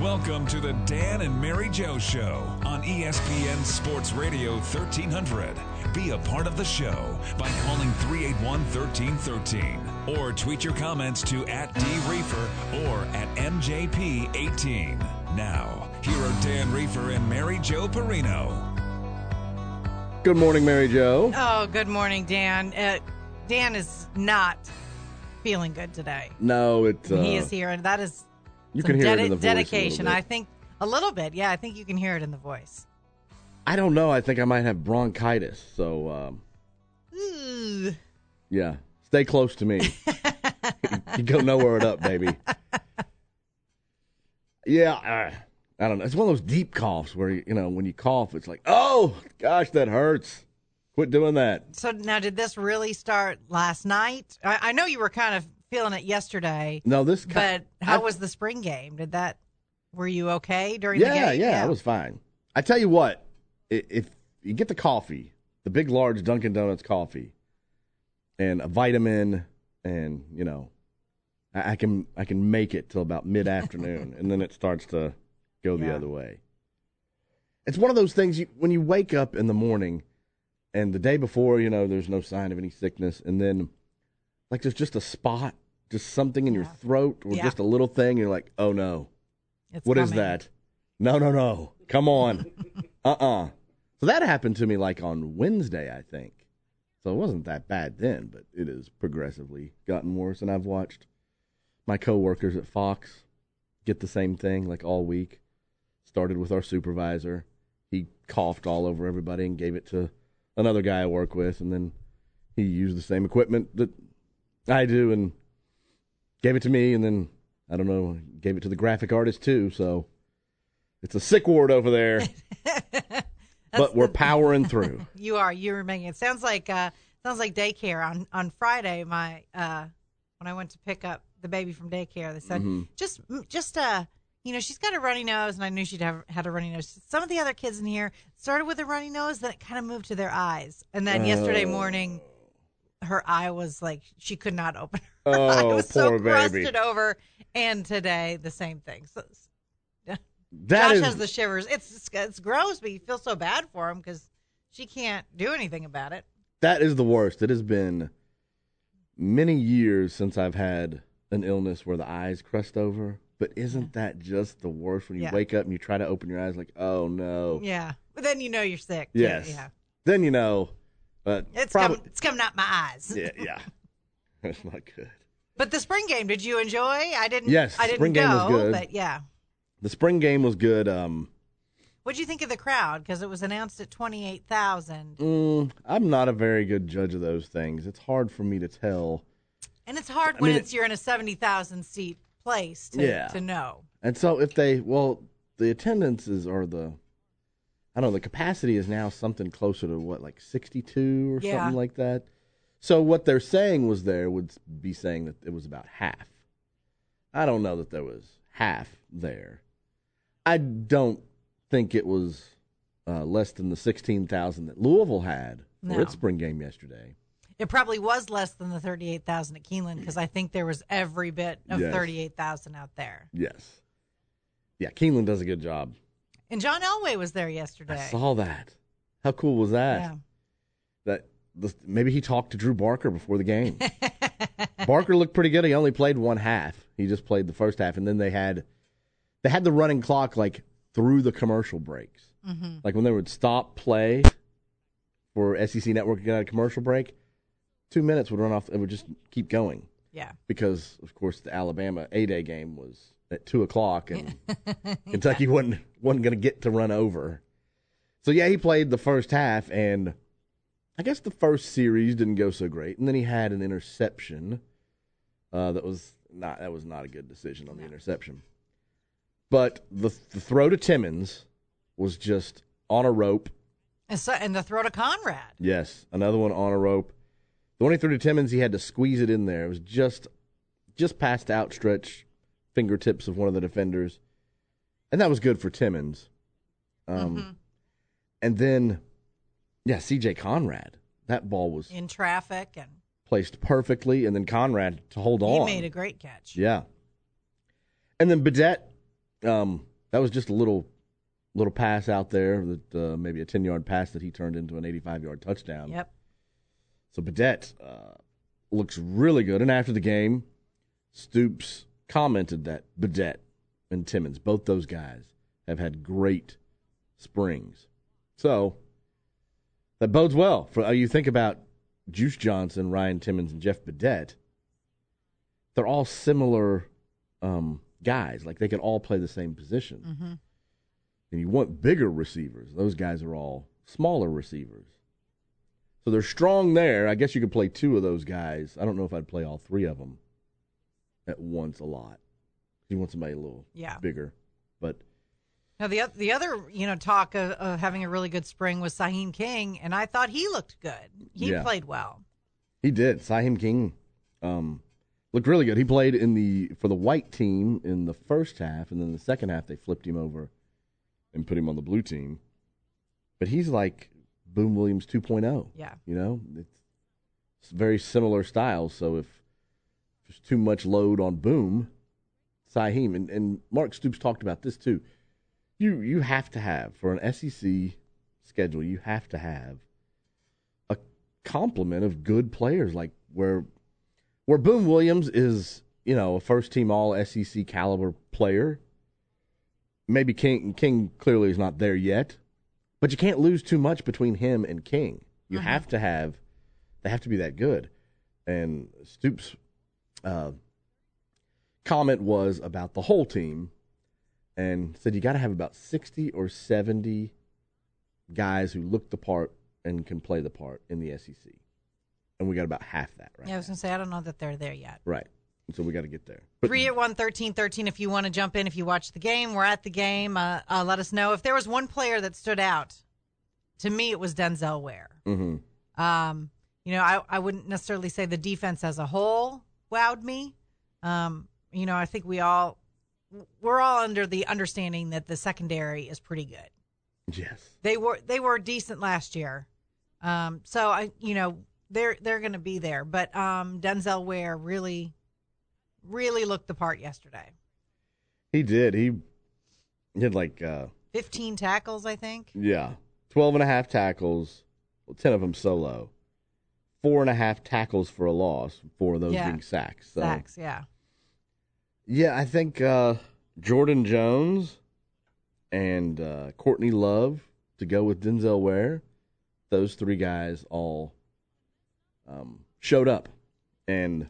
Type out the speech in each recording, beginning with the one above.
Welcome to the Dan and Mary Jo Show on ESPN Sports Radio 1300. Be a part of the show by calling 381-1313 or tweet your comments to @DReefer or @MJP18. Now, here are Dan Reefer and Mary Jo Perino. Good morning, Mary Jo. Oh, good morning, Dan. Dan is not feeling good today. No, he is here, and that is you can hear it in the voice dedication. a little bit. I think a little bit. Yeah, I think you can hear it in the voice. I don't know. I think I might have bronchitis. So, yeah, stay close to me. You go nowhere it up, baby. Yeah, I don't know. It's one of those deep coughs where, when you cough, it's like, oh, gosh, that hurts. Quit doing that. So now, did this really start last night? I know you were kind of feeling it yesterday. No, but how was the spring game? Were you okay during the game? Yeah, I was fine. I tell you what, if you get the coffee, the big, large Dunkin' Donuts coffee, and a vitamin, and, I can make it till about mid-afternoon, and then it starts to go the other way. It's one of those things, when you wake up in the morning, and the day before, there's no sign of any sickness, and then, like, there's just a spot, just something in your throat, or just a little thing, and you're like, oh, no. What is that? No. Come on. So that happened to me, like, on Wednesday, I think. So it wasn't that bad then, but it has progressively gotten worse, and I've watched my coworkers at Fox get the same thing, like, all week. Started with our supervisor. He coughed all over everybody and gave it to another guy I work with, and then he used the same equipment that I do and gave it to me, and then, I don't know, gave it to the graphic artist too, so it's a sick ward over there. But we're powering through. You're making it sounds like daycare. On Friday, my when I went to pick up the baby from daycare, they said just she's got a runny nose, and I knew she'd had a runny nose. Some of the other kids in here started with a runny nose, then it kind of moved to their eyes, and then yesterday morning, her eye was like she could not open her eye. It was so crusted over, and today the same thing. So Josh has the shivers. It's gross, but you feel so bad for him because she can't do anything about it. That is the worst. It has been many years since I've had an illness where the eyes crust over. But isn't that just the worst when you wake up and you try to open your eyes like, oh, no. Yeah. But then you know you're sick. Yes. Too. Yeah. Then you know. It's coming out my eyes. Yeah. That's not good. But the spring game, did you enjoy? Yes, I didn't spring game was good. But yeah. The spring game was good. What did you think of the crowd? Because it was announced at 28,000. I'm not a very good judge of those things. It's hard for me to tell. And it's hard when you're in a 70,000 seat place to know. And so the attendances are the capacity is now something closer to like 62 or something like that. So what they're saying would be saying that it was about half. I don't know that there was half there. I don't think it was less than the 16,000 that Louisville had for its spring game yesterday. It probably was less than the 38,000 at Keeneland because I think there was every bit of 38,000 out there. Yes. Yeah, Keeneland does a good job. And John Elway was there yesterday. I saw that. How cool was that? Yeah. Maybe he talked to Drew Barker before the game. Barker looked pretty good. He only played one half. He just played the first half, and then they had the running clock like through the commercial breaks. Mm-hmm. Like when they would stop play for SEC Network to get out a commercial break, 2 minutes would run off. It would just keep going. Yeah. Because, of course, the Alabama A-Day game was at 2 o'clock, and Kentucky wasn't going to get to run over. So, he played the first half, and I guess the first series didn't go so great. And then he had an interception that was not a good decision on the interception. But the throw to Timmons was just on a rope. And the throw to Conrad. Yes, another one on a rope. The one he threw to Timmons, he had to squeeze it in there. It was just past the outstretched fingertips of one of the defenders. And that was good for Timmons. And then, C.J. Conrad. That ball was in traffic and placed perfectly. And then Conrad to hold on. He made a great catch. Yeah. And then Badette that was just a little pass out there, that maybe a 10-yard pass that he turned into an 85-yard touchdown. Yep. So Badette looks really good. And after the game, Stoops commented that Badette and Timmons, both those guys, have had great springs. So that bodes well. For you think about Juice Johnson, Ryan Timmons, and Jeff Badette, they're all similar guys. Like, they can all play the same position. Mm-hmm. And you want bigger receivers. Those guys are all smaller receivers. So they're strong there. I guess you could play two of those guys. I don't know if I'd play all three of them at once a lot. You want somebody a little bigger. But now the other talk of having a really good spring was Saheem King, and I thought he looked good. He played well. He did. Saheem King looked really good. He played for the white team in the first half, and then the second half they flipped him over and put him on the blue team. But he's like Boom Williams 2.0. Yeah. It's very similar styles. So if there's too much load on Boom, Saheem, and Mark Stoops talked about this too. You have to have, for an SEC schedule, you have to have a complement of good players, like where Boom Williams is, a first-team All-SEC caliber player. Maybe King clearly is not there yet, but you can't lose too much between him and King. You have to they have to be that good. And Stoops' comment was about the whole team, and said you got to have about 60 or 70 guys who look the part and can play the part in the SEC. And we got about half that right Yeah, I was going to say, I don't know that they're there yet. Right. So we got to get there. 381-1313 if you want to jump in, if you watch the game. We're at the game. Let us know. If there was one player that stood out, to me it was Denzel Ware. Mm-hmm. I wouldn't necessarily say the defense as a whole wowed me. I think we're all under the understanding that the secondary is pretty good. Yes. They were decent last year. So they're going to be there, but Denzel Ware really looked the part yesterday. He did. He had 15 tackles, I think. Yeah. 12.5 tackles, 10 of them solo. 4.5 tackles for a loss, 4 of those being sacks. So. Sacks, yeah. Yeah, I think Jordan Jones and Courtney Love to go with Denzel Ware, those three guys all showed up and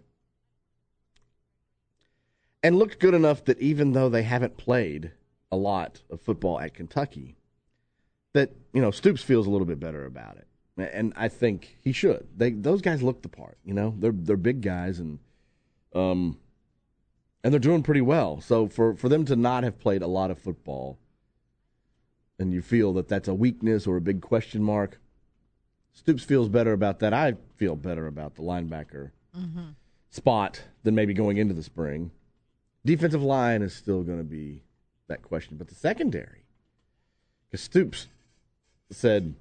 looked good enough that even though they haven't played a lot of football at Kentucky, that Stoops feels a little bit better about it, and I think he should. Those guys look the part. They're big guys and they're doing pretty well. So for them to not have played a lot of football, and you feel that that's a weakness or a big question mark, Stoops feels better about that. I feel better about the linebacker spot than maybe going into the spring. Defensive line is still going to be that question. But the secondary, because Stoops said,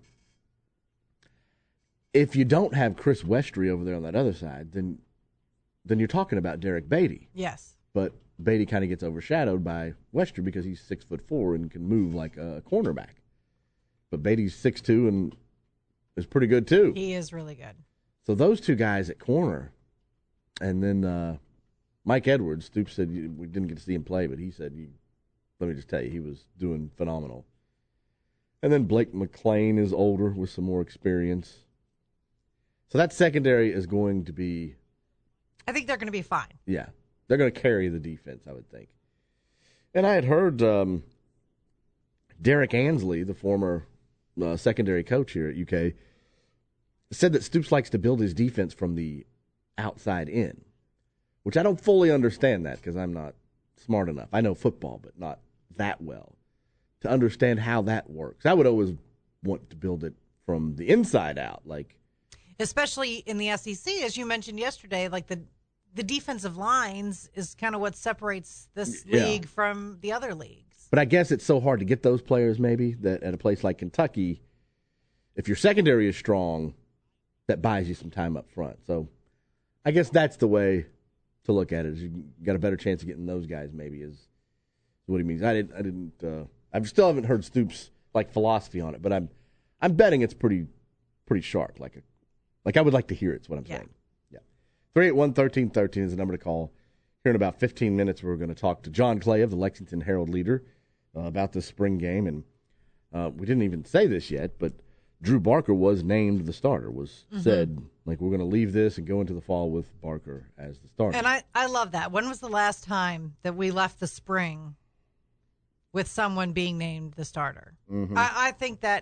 if you don't have Chris Westry over there on that other side, then you're talking about Derek Beatty. Yes. But Beatty kind of gets overshadowed by Westry because he's 6'4" and can move like a cornerback. But Beatty's 6'2" and is pretty good too. He is really good. So those two guys at corner, and then Mike Edwards, Stoops said we didn't get to see him play, but he said, let me just tell you, he was doing phenomenal. And then Blake McLean is older with some more experience. So that secondary is going to be... I think they're going to be fine. Yeah. They're going to carry the defense, I would think. And I had heard Derek Ansley, the former secondary coach here at UK, said that Stoops likes to build his defense from the outside in, which I don't fully understand that because I'm not smart enough. I know football, but not that well to understand how that works. I would always want to build it from the inside out, especially in the SEC, as you mentioned yesterday, the defensive lines is kind of what separates this league from the other leagues. But I guess it's so hard to get those players maybe that at a place like Kentucky, if your secondary is strong, that buys you some time up front. So I guess that's the way to look at it. Is you got a better chance of getting those guys maybe as what he means. I still haven't heard Stoops' philosophy on it, but I'm betting it's pretty sharp. Like I would like to hear it. Is what I'm saying. Yeah. 381-1313 is the number to call. Here in about 15 minutes, we're going to talk to John Clay of the Lexington Herald-Leader about this spring game, and we didn't even say this yet, but Drew Barker was named the starter. Said we're going to leave this and go into the fall with Barker as the starter. And I love that. When was the last time that we left the spring with someone being named the starter? Mm-hmm. I think that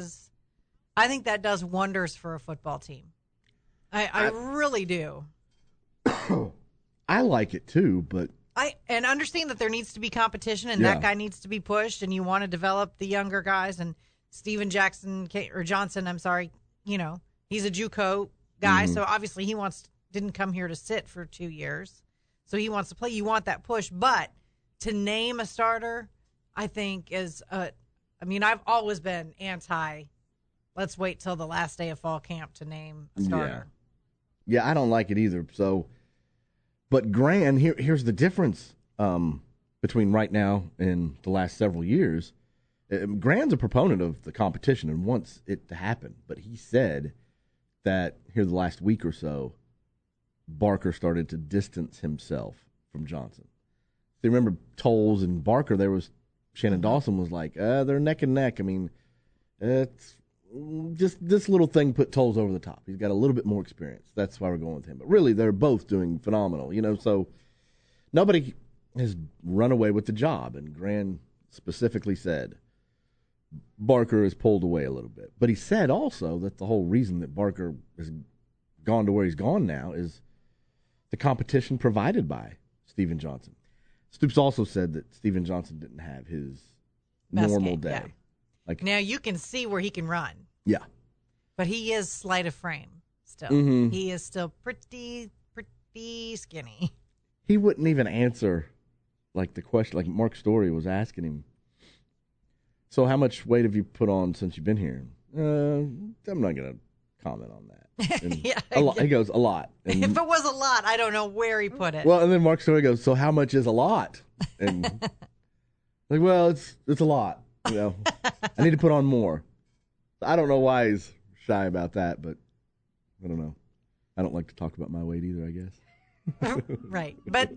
does wonders for a football team. I really do. I like it too, but and understand that there needs to be competition, and that guy needs to be pushed, and you want to develop the younger guys. And Steven Johnson, I'm sorry, he's a JUCO guy, so obviously he didn't come here to sit for 2 years, so he wants to play. You want that push, but to name a starter, I think I've always been anti. Let's wait till the last day of fall camp to name a starter. Yeah, I don't like it either. So. But Gran, here's the difference between right now and the last several years. Gran's a proponent of the competition and wants it to happen. But he said that here the last week or so, Barker started to distance himself from Johnson. So you remember Tolles and Barker, Shannon Dawson was like, they're neck and neck. I mean, it's just this little thing put Tolles over the top. He's got a little bit more experience. That's why we're going with him. But really, they're both doing phenomenal. So nobody has run away with the job. And Gran specifically said Barker has pulled away a little bit. But he said also that the whole reason that Barker has gone to where he's gone now is the competition provided by Steven Johnson. Stoops also said that Steven Johnson didn't have his normal day. Yeah. Now you can see where he can run. Yeah. But he is slight of frame still. Mm-hmm. He is still pretty skinny. He wouldn't even answer the question Mark Story was asking him. So how much weight have you put on since you've been here? I'm not going to comment on that. He goes, a lot. And, if it was a lot, I don't know where he put it. Well, and then Mark Story goes, so how much is a lot? And well, it's a lot. I need to put on more. I don't know why he's shy about that, but I don't know. I don't like to talk about my weight either, I guess. Right. But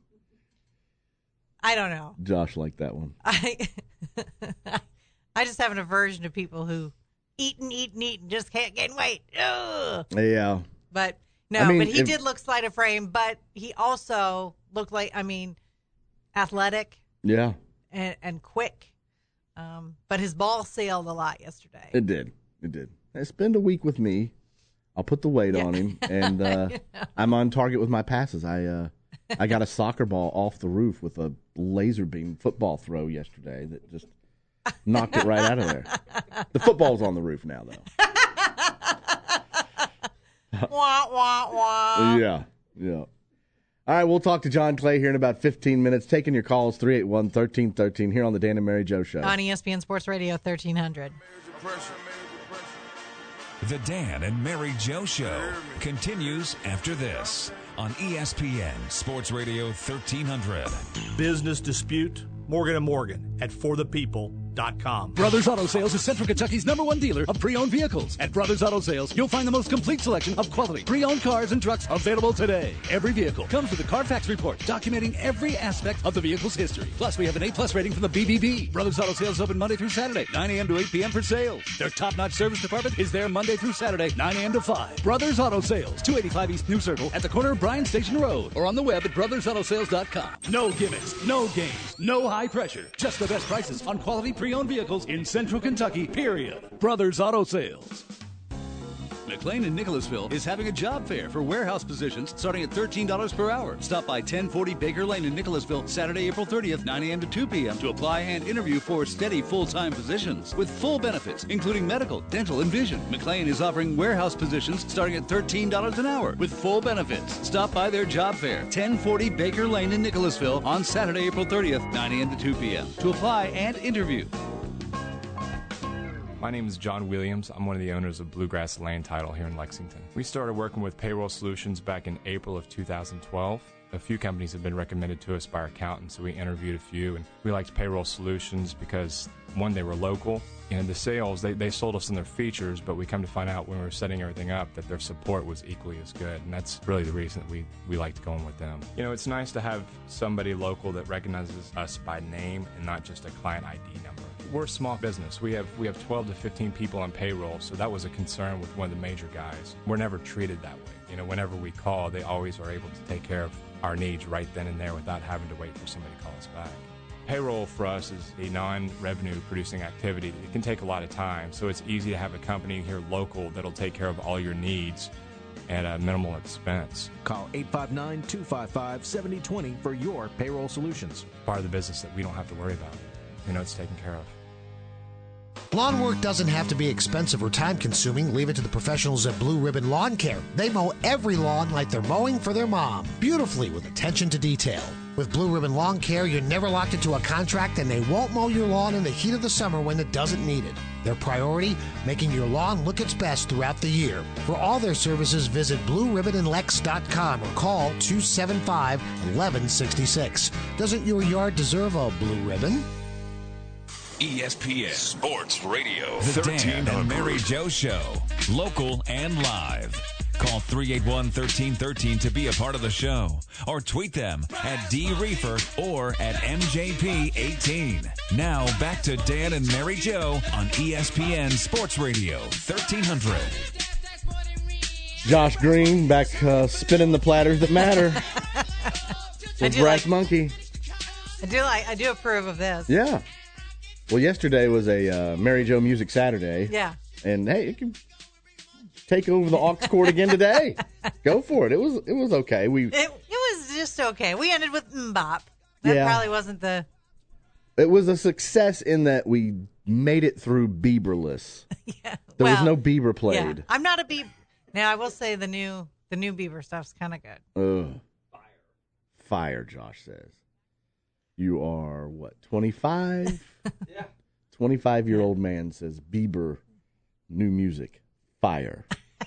I don't know. Josh liked that one. I just have an aversion to people who eat and just can't gain weight. Ugh. Yeah. But but he did look slight of frame, but he also looked athletic. Yeah. And quick. But his ball sailed a lot yesterday. It did. Spend a week with me. I'll put the weight on him, and I'm on target with my passes. I got a soccer ball off the roof with a laser beam football throw yesterday that just knocked it right out of there. The football's on the roof now, though. Wah, wah, wah. Yeah. All right, we'll talk to John Clay here in about 15 minutes. Taking your calls, 381-1313, here on the Dan and Mary Jo Show. On ESPN Sports Radio 1300. The Dan and Mary Jo Show continues after this on ESPN Sports Radio 1300. Business dispute? Morgan & Morgan at forthepeople.com. Brothers Auto Sales is Central Kentucky's #1 dealer of pre-owned vehicles. At Brothers Auto Sales, you'll find the most complete selection of quality pre-owned cars and trucks available today. Every vehicle comes with a Carfax report documenting every aspect of the vehicle's history. Plus, we have an A+ rating from the BBB. Brothers Auto Sales open Monday through Saturday, 9 a.m. to 8 p.m. for sales. Their top-notch service department is there Monday through Saturday, 9 a.m. to 5. Brothers Auto Sales, 285 East New Circle at the corner of Bryan Station Road, or on the web at brothersautosales.com. No gimmicks, no games, no high pressure. Just the best prices on quality pre-owned vehicles in Central Kentucky, period. Brothers Auto Sales. McLean in Nicholasville is having a job fair for warehouse positions starting at $13 per hour. Stop by 1040 Baker Lane in Nicholasville Saturday, April 30th, 9 a.m. to 2 p.m. to apply and interview for steady full-time positions with full benefits, including medical, dental, and vision. McLean is offering warehouse positions starting at $13 an hour with full benefits. Stop by their job fair, 1040 Baker Lane in Nicholasville on Saturday, April 30th, 9 a.m. to 2 p.m. to apply and interview. My name is John Williams. I'm one of the owners of Bluegrass Land Title here in Lexington. We started working with payroll solutions back in April of 2012. A few companies have been recommended to us by our accountants, so we interviewed a few, and we liked payroll solutions because, one, they were local, and the sales, they sold us on their features, but we come to find out when we were setting everything up that their support was equally as good, and that's really the reason that we liked going with them. You know, it's nice to have somebody local that recognizes us by name and not just a client ID number. We're a small business. We have 12 to 15 people on payroll, so that was a concern with one of the major guys. We're never treated that way. You know, whenever we call, they always are able to take care of our needs right then and there without having to wait for somebody to call us back. Payroll for us is a non-revenue producing activity. It can take a lot of time, so it's easy to have a company here local that'll take care of all your needs at a minimal expense. Call 859-255-7020 for your payroll solutions. Part of the business that we don't have to worry about. You know, it's taken care of. Lawn work doesn't have to be expensive or time-consuming. Leave it to the professionals at Blue Ribbon Lawn Care. They mow every lawn like they're mowing for their mom, beautifully with attention to detail. With Blue Ribbon Lawn Care, you're never locked into a contract, and they won't mow your lawn in the heat of the summer when it doesn't need it. Their priority, making your lawn look its best throughout the year. For all their services, visit BlueRibbonandLex.com or call 275-1166. Doesn't your yard deserve a blue ribbon? ESPN Sports Radio. The Dan and Mary Jo Show. Local and live. Call 381-1313 to be a part of the show. Or tweet them at DReefer or at MJP18. Now back to Dan and Mary Jo on ESPN Sports Radio 1300. Josh Green back spinning the platters that matter. With Brass Monkey. I do approve of this. Yeah. Well, yesterday was a Mary Jo Music Saturday. Yeah. And hey, it can take over the aux chord again today. Go for it. It was okay. It was just okay. We ended with Mbop. That probably wasn't the. It was a success in that we made it through Bieberless. Yeah. There was no Bieber played. Yeah. I'm not a Bieber. Now I will say the new Bieber stuff's kind of good. Fire, Josh says. You are, what, 25? Yeah. 25-year-old man says Bieber, new music, fire.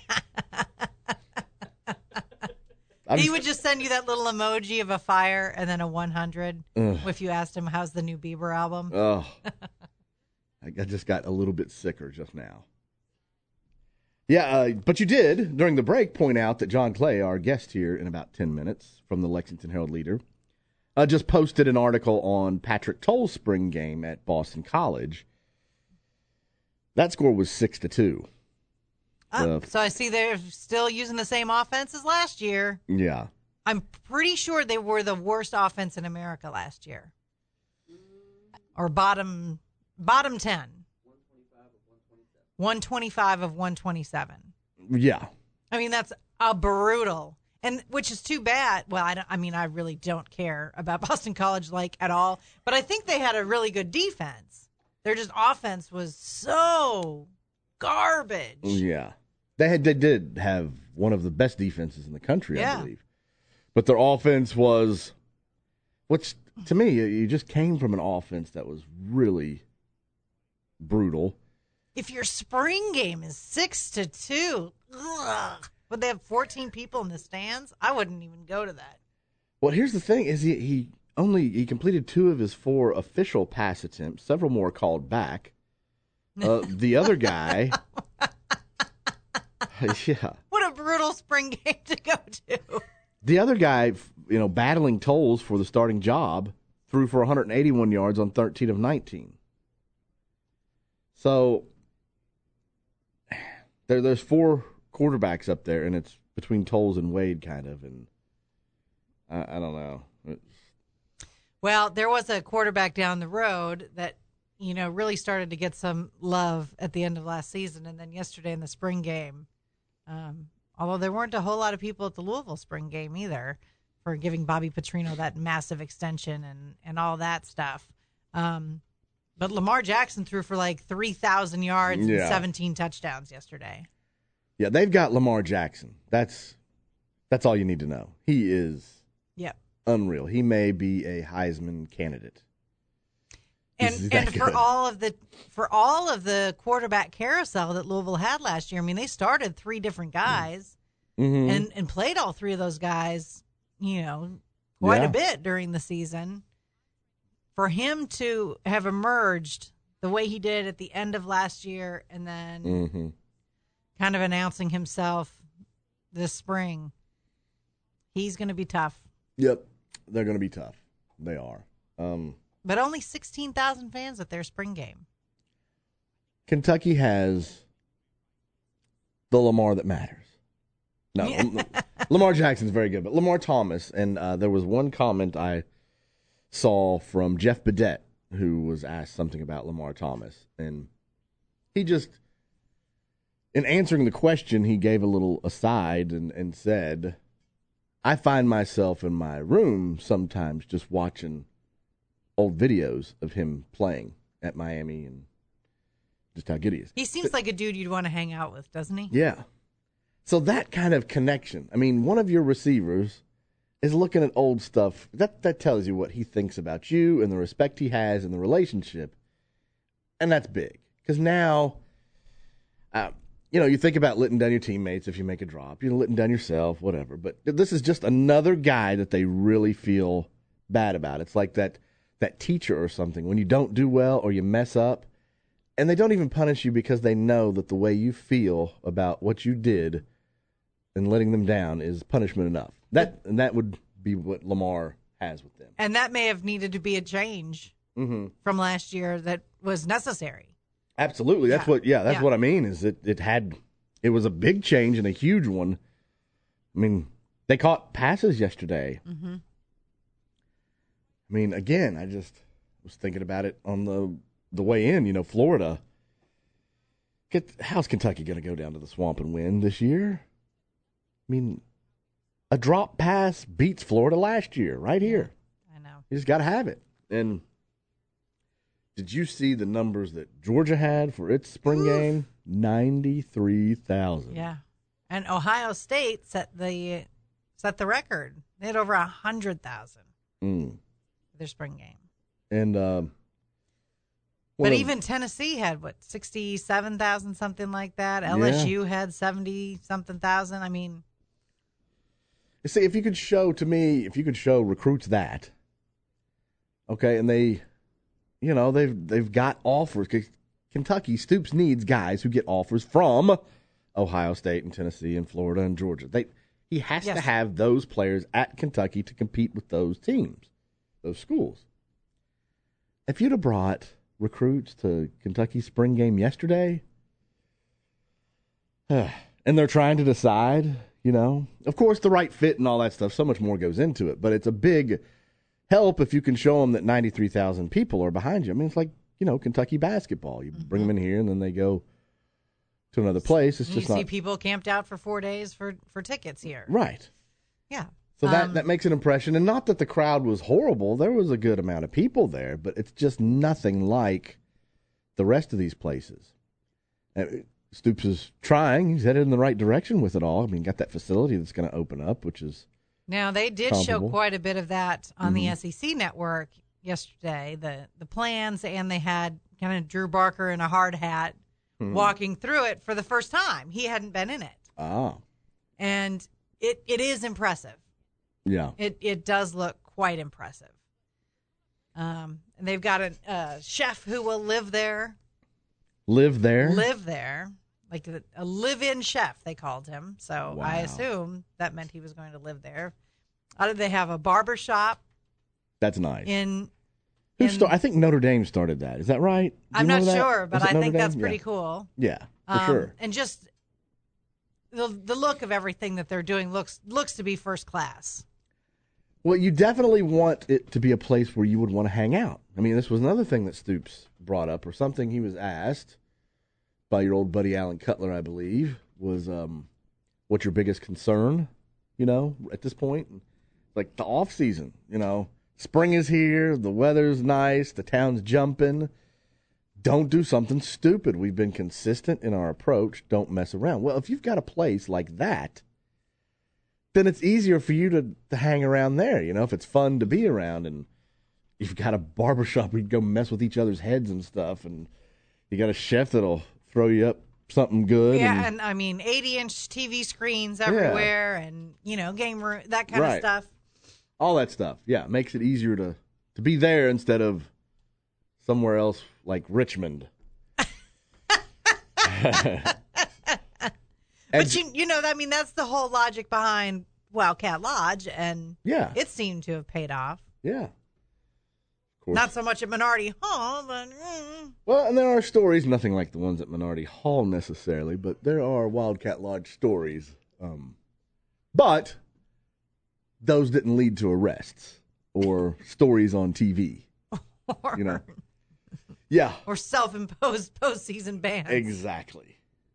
He would just send you that little emoji of a fire and then a 100 if you asked him, how's the new Bieber album? Oh, I just got a little bit sicker just now. Yeah, but you did, during the break, point out that John Clay, our guest here in about 10 minutes from the Lexington Herald-Leader, just posted an article on Patrick Toll's spring game at Boston College. That score was 6-2. So I see they're still using the same offense as last year. Yeah. I'm pretty sure they were the worst offense in America last year. Or bottom 10. 125 of 127. Yeah. I mean, that's a brutal. And which is too bad. Well, I really don't care about Boston College at all. But I think they had a really good defense. Their just offense was so garbage. Yeah, they did have one of the best defenses in the country, I believe. But their offense was, which to me, you just came from an offense that was really brutal. If your spring game is 6-2, would they have 14 people in the stands? I wouldn't even go to that. Well, here's the thing: is he completed 2 of his 4 official pass attempts. Several more called back. The other guy, yeah. What a brutal spring game to go to. The other guy, battling tolls for the starting job, threw for 181 yards on 13 of 19. So there's 4 quarterbacks up there, and it's between Tolles and Wade, kind of, and I don't know. Well, there was a quarterback down the road that, really started to get some love at the end of last season, and then yesterday in the spring game, although there weren't a whole lot of people at the Louisville spring game either for giving Bobby Petrino that massive extension and all that stuff. But Lamar Jackson threw for 3,000 yards and 17 touchdowns yesterday. Yeah, they've got Lamar Jackson. That's all you need to know. He is unreal. He may be a Heisman candidate. And for all of the quarterback carousel that Louisville had last year, I mean, they started 3 different guys and played all 3 of those guys, quite a bit during the season. For him to have emerged the way he did at the end of last year and then kind of announcing himself this spring, he's going to be tough. Yep, they're going to be tough. They are. But only 16,000 fans at their spring game. Kentucky has the Lamar that matters. No, Lamar Jackson's very good, but Lamar Thomas, and there was one comment I saw from Jeff Bedette, who was asked something about Lamar Thomas, and he just, in answering the question, he gave a little aside and said, I find myself in my room sometimes just watching old videos of him playing at Miami and just how good he is. He seems like a dude you'd want to hang out with, doesn't he? Yeah. So that kind of connection. I mean, one of your receivers is looking at old stuff. That tells you what he thinks about you and the respect he has and the relationship. And that's big. Because now, you think about letting down your teammates if you make a drop. Letting down yourself, whatever. But this is just another guy that they really feel bad about. It's like that teacher or something. When you don't do well or you mess up, and they don't even punish you because they know that the way you feel about what you did and letting them down is punishment enough. That would be what Lamar has with them. And that may have needed to be a change from last year that was necessary. Absolutely. That's what I mean is it was a big change and a huge one. I mean, they caught passes yesterday. Mm-hmm. I mean, again, I just was thinking about it on the way in. Florida. How's Kentucky going to go down to the swamp and win this year? I mean, a drop pass beats Florida last year, right here. I know. You just got to have it. And did you see the numbers that Georgia had for its spring game? 93,000. Yeah. And Ohio State set the record. They had over 100,000 their spring game. And but even Tennessee had 67,000, something like that. LSU had 70-something thousand. I mean, see, if you could show recruits that, okay, and they've got offers. Kentucky Stoops needs guys who get offers from Ohio State and Tennessee and Florida and Georgia. He has to have those players at Kentucky to compete with those teams, those schools. If you'd have brought recruits to Kentucky's spring game yesterday, and they're trying to decide, of course, the right fit and all that stuff, so much more goes into it, but it's a big help if you can show them that 93,000 people are behind you. I mean, it's like, Kentucky basketball. You bring them in here and then they go to another place. It's just you see people camped out for 4 days for tickets here. Right. Yeah. So that makes an impression. And not that the crowd was horrible. There was a good amount of people there, but it's just nothing like the rest of these places. Stoops is trying. He's headed in the right direction with it all. I mean, got that facility that's going to open up, which is now they did comparable. Show quite a bit of that on the SEC network yesterday, the plans, and they had kind of Drew Barker in a hard hat walking through it for the first time. He hadn't been in it. Oh. And it is impressive. Yeah. It does look quite impressive. And they've got a chef who will live there. Live there? Live there. Like a live-in chef, they called him. So wow. I assume that meant he was going to live there. They have a barber shop. That's nice. I think Notre Dame started that. Is that right? I'm not sure, but I think that's pretty cool. Yeah, for sure. And just the look of everything that they're doing looks to be first class. Well, you definitely want it to be a place where you would want to hang out. I mean, this was another thing that Stoops brought up, or something he was asked by your old buddy Alan Cutler, I believe, was what's your biggest concern, at this point? Like the off season, spring is here, the weather's nice, the town's jumping. Don't do something stupid. We've been consistent in our approach. Don't mess around. Well, if you've got a place like that, then it's easier for you to hang around there, if it's fun to be around and, you've got a barbershop where you go mess with each other's heads and stuff, and you got a chef that'll throw you up something good. Yeah, and I mean, 80-inch TV screens everywhere, and game room, that kind of stuff. All that stuff, makes it easier to be there instead of somewhere else like Richmond. But that's the whole logic behind Wildcat Lodge, and it seemed to have paid off. Yeah. Of course. Not so much at Minardi Hall, but... Well, and there are stories, nothing like the ones at Minardi Hall necessarily, but there are Wildcat Lodge stories. But those didn't lead to arrests or stories on TV. Yeah. Or self-imposed postseason bans. Exactly.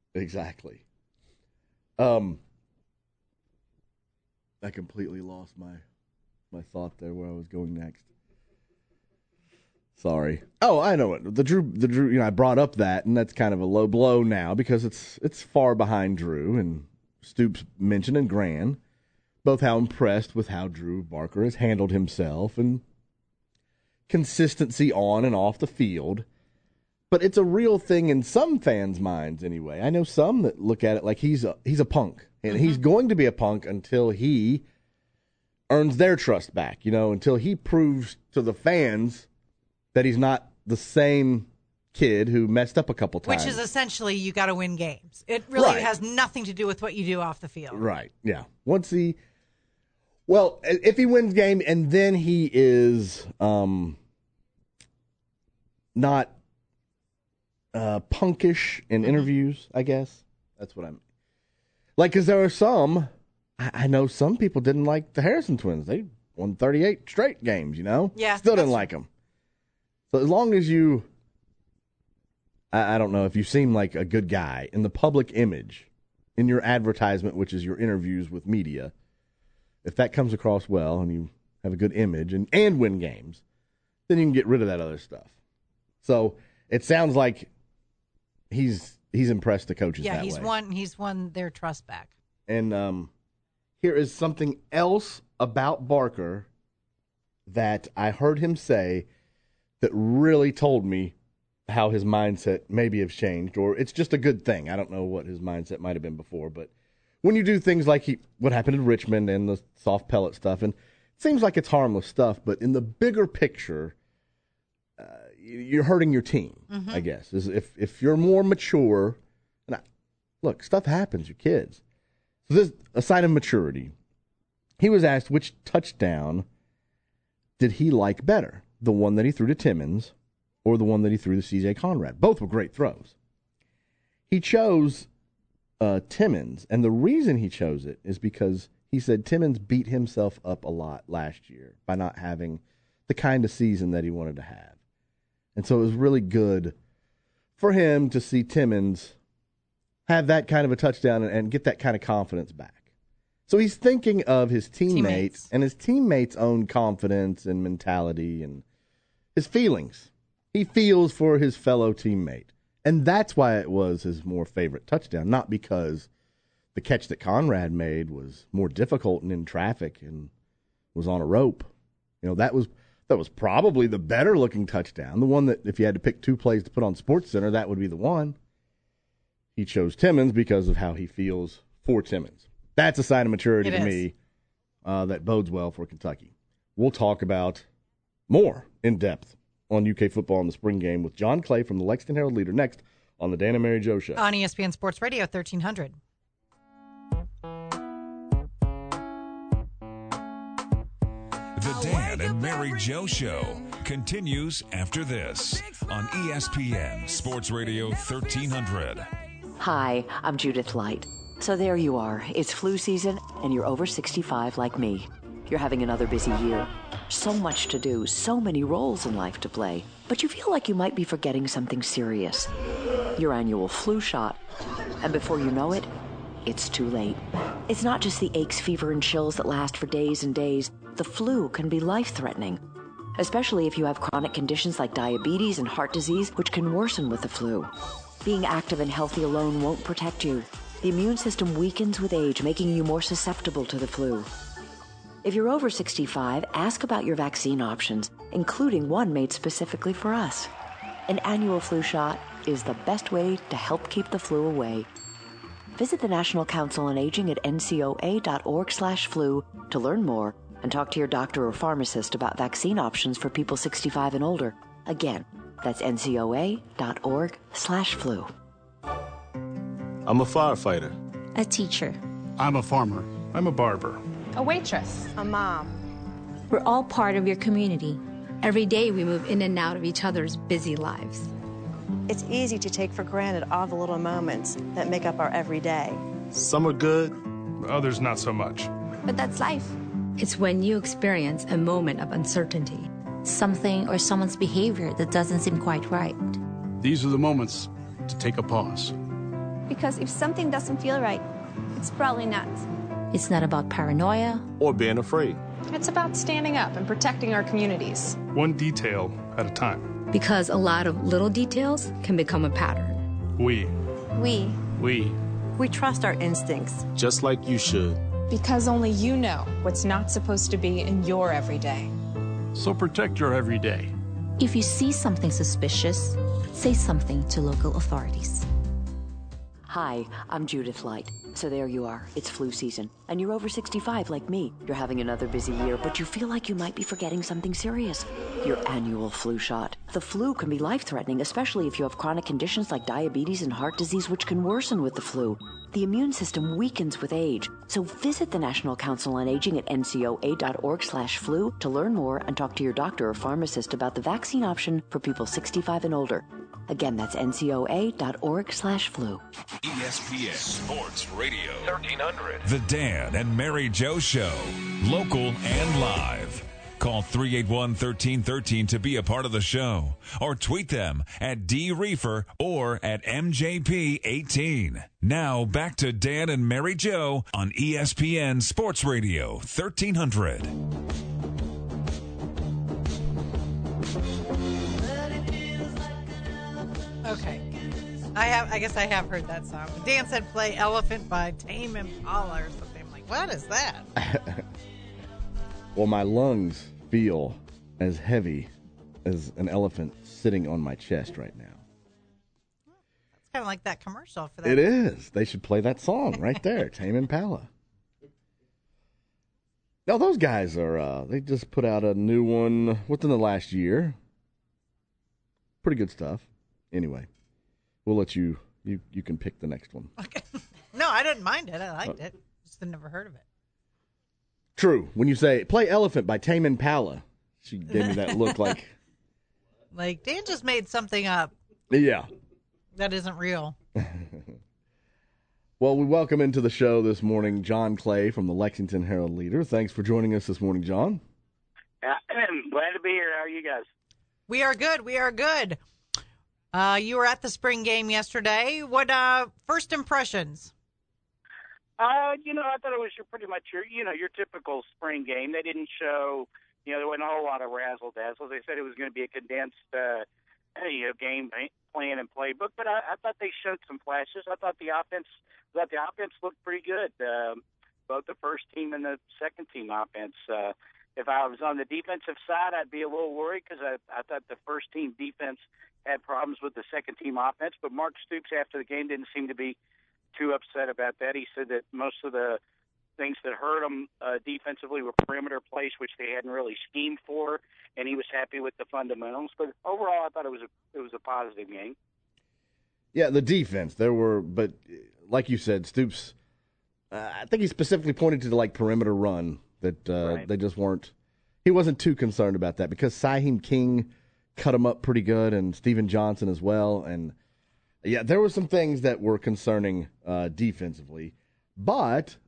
I completely lost my thought there where I was going next. Sorry. Oh, I know it. The Drew. I brought up that, and that's kind of a low blow now because it's far behind Drew, and Stoops mentioned and Gran both how impressed with how Drew Barker has handled himself and consistency on and off the field. But it's a real thing in some fans' minds anyway. I know some that look at it like he's a punk, and he's going to be a punk until he earns their trust back, until he proves to the fans that he's not the same kid who messed up a couple times. Which is essentially you got to win games. It really has nothing to do with what you do off the field. Right, yeah. If he wins game and then he is not punkish in interviews, I guess. That's what I mean. Like, because there are some, I know some people didn't like the Harrison twins. They won 38 straight games, Yeah. Still didn't like them. So as long as you, I don't know, if you seem like a good guy in the public image, in your advertisement, which is your interviews with media, if that comes across well and you have a good image and win games, then you can get rid of that other stuff. So it sounds like he's impressed the coaches that way. Yeah, he's won their trust back. And here is something else about Barker that I heard him say that really told me how his mindset maybe has changed, or it's just a good thing. I don't know what his mindset might have been before, but when you do things like what happened in Richmond and the soft pellet stuff, and it seems like it's harmless stuff, but in the bigger picture, you're hurting your team, I guess. If you're more mature, and look, stuff happens, you're kids. So this is a sign of maturity. He was asked which touchdown did he like better, the one that he threw to Timmons or the one that he threw to C.J. Conrad. Both were great throws. He chose Timmons, and the reason he chose it is because he said Timmons beat himself up a lot last year by not having the kind of season that he wanted to have. And so it was really good for him to see Timmons have that kind of a touchdown and get that kind of confidence back. So he's thinking of his teammates and his teammates' own confidence and mentality and his feelings. He feels for his fellow teammate. And that's why it was his more favorite touchdown, not because the catch that Conrad made was more difficult and in traffic and was on a rope. That was probably the better looking touchdown. The one that if you had to pick two plays to put on SportsCenter, that would be the one. He chose Timmons because of how he feels for Timmons. That's a sign of maturity to me that bodes well for Kentucky. We'll talk about more in depth on UK football in the spring game with John Clay from the Lexington Herald Leader next on the Dan and Mary Jo Show. On ESPN Sports Radio 1300. The Dan and Mary Jo Show continues after this on ESPN Sports Radio 1300. Hi, I'm Judith Light. So there you are. It's flu season, and you're over 65 like me. You're having another busy year. So much to do, so many roles in life to play. But you feel like you might be forgetting something serious. Your annual flu shot. And before you know it, it's too late. It's not just the aches, fever, and chills that last for days and days. The flu can be life-threatening, especially if you have chronic conditions like diabetes and heart disease, which can worsen with the flu. Being active and healthy alone won't protect you. The immune system weakens with age, making you more susceptible to the flu. If you're over 65, ask about your vaccine options, including one made specifically for us. An annual flu shot is the best way to help keep the flu away. Visit the National Council on Aging at ncoa.org/flu to learn more and talk to your doctor or pharmacist about vaccine options for people 65 and older. Again, that's ncoa.org/flu. I'm a firefighter. A teacher. I'm a farmer. I'm a barber. A waitress. A mom. We're all part of your community. Every day we move in and out of each other's busy lives. It's easy to take for granted all the little moments that make up our everyday. Some are good, others not so much. But that's life. It's when you experience a moment of uncertainty. Something or someone's behavior that doesn't seem quite right. These are the moments to take a pause. Because if something doesn't feel right, it's probably not. It's not about paranoia or being afraid. It's about standing up and protecting our communities. One detail at a time. Because a lot of little details can become a pattern. We trust our instincts. Just like you should. Because only you know what's not supposed to be in your everyday. So protect your everyday. If you see something suspicious, say something to local authorities. Hi, I'm Judith Light. So there you are. It's flu season. And you're over 65 like me. You're having another busy year, but you feel like you might be forgetting something serious. Your annual flu shot. The flu can be life-threatening, especially if you have chronic conditions like diabetes and heart disease, which can worsen with the flu. The immune system weakens with age. So visit the National Council on Aging at ncoa.org/flu to learn more and talk to your doctor or pharmacist about the vaccine option for people 65 and older. Again, that's ncoa.org/flu. ESPN Sports Radio 1300. The Dan and Mary Jo Show. Local and live. Call 381-1313 to be a part of the show. Or tweet them at DReefer or at MJP18. Now back to Dan and Mary Jo on ESPN Sports Radio 1300. Okay. I guess I have heard that song. Dan said play Elephant by Tame Impala or something. I'm like, what is that? Well, my lungs feel as heavy as an elephant sitting on my chest right now. It's kind of like that commercial for that. It is. They should play that song right there, Tame Impala. No, those guys are, they just put out a new one within the last year. Pretty good stuff. Anyway, we'll let you can pick the next one. Okay. No, I didn't mind it. I liked it. Just had never heard of it. True. When you say, play Elephant by Tame Impala, she gave me that look like... Like, Dan just made something up. Yeah. That isn't real. Well, we welcome into the show this morning John Clay from the Lexington Herald-Leader. Thanks for joining us this morning, John. Glad to be here. How are you guys? We are good. We are good. You were at the spring game yesterday. What first impressions? I thought it was pretty much your typical spring game. They didn't show, there wasn't a whole lot of razzle-dazzle. They said it was going to be a condensed, game plan and playbook. But I thought they showed some flashes. I thought the offense looked pretty good. Both the first team and the second team offense. If I was on the defensive side, I'd be a little worried because I thought the first team defense had problems with the second team offense. But Mark Stoops after the game didn't seem to be too upset about that. He said that most of the things that hurt them defensively were perimeter plays, which they hadn't really schemed for, and he was happy with the fundamentals. But overall, I thought it was a positive game. Yeah, the defense but like you said, Stoops. I think he specifically pointed to the perimeter run that right. They just weren't. He wasn't too concerned about that because Saheem King cut him up pretty good, and Steven Johnson as well, and. Yeah, there were some things that were concerning defensively. But,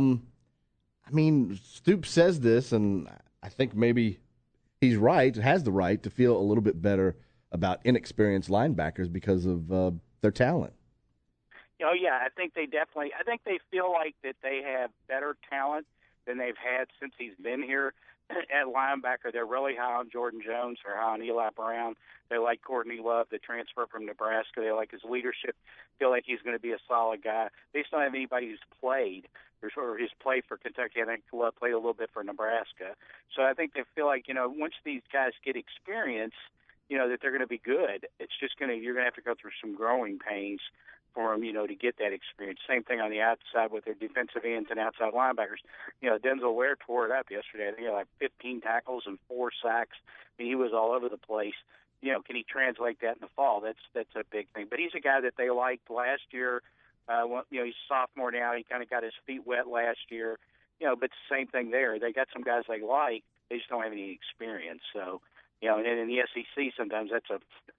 Stoops says this, and I think maybe he's right, has the right to feel a little bit better about inexperienced linebackers because of their talent. Oh, yeah, I think they feel like that they have better talent than they've had since he's been here. At linebacker, they're really high on Jordan Jones. They're high on Eli Brown. They like Courtney Love, the transfer from Nebraska. They like his leadership, feel like he's going to be a solid guy. They still don't have anybody who's played. or his play for Kentucky. I think played a little bit for Nebraska. So I think they feel like, once these guys get experience, that they're going to be good. It's just you're going to have to go through some growing pains for them, to get that experience. Same thing on the outside with their defensive ends and outside linebackers. Denzel Ware tore it up yesterday. I think he had like 15 tackles and 4 sacks. I mean, he was all over the place. Can he translate that in the fall? That's a big thing. But he's a guy that they liked last year. He's a sophomore now. He kind of got his feet wet last year. But same thing there. They got some guys they like. They just don't have any experience. So, and in the SEC, sometimes that's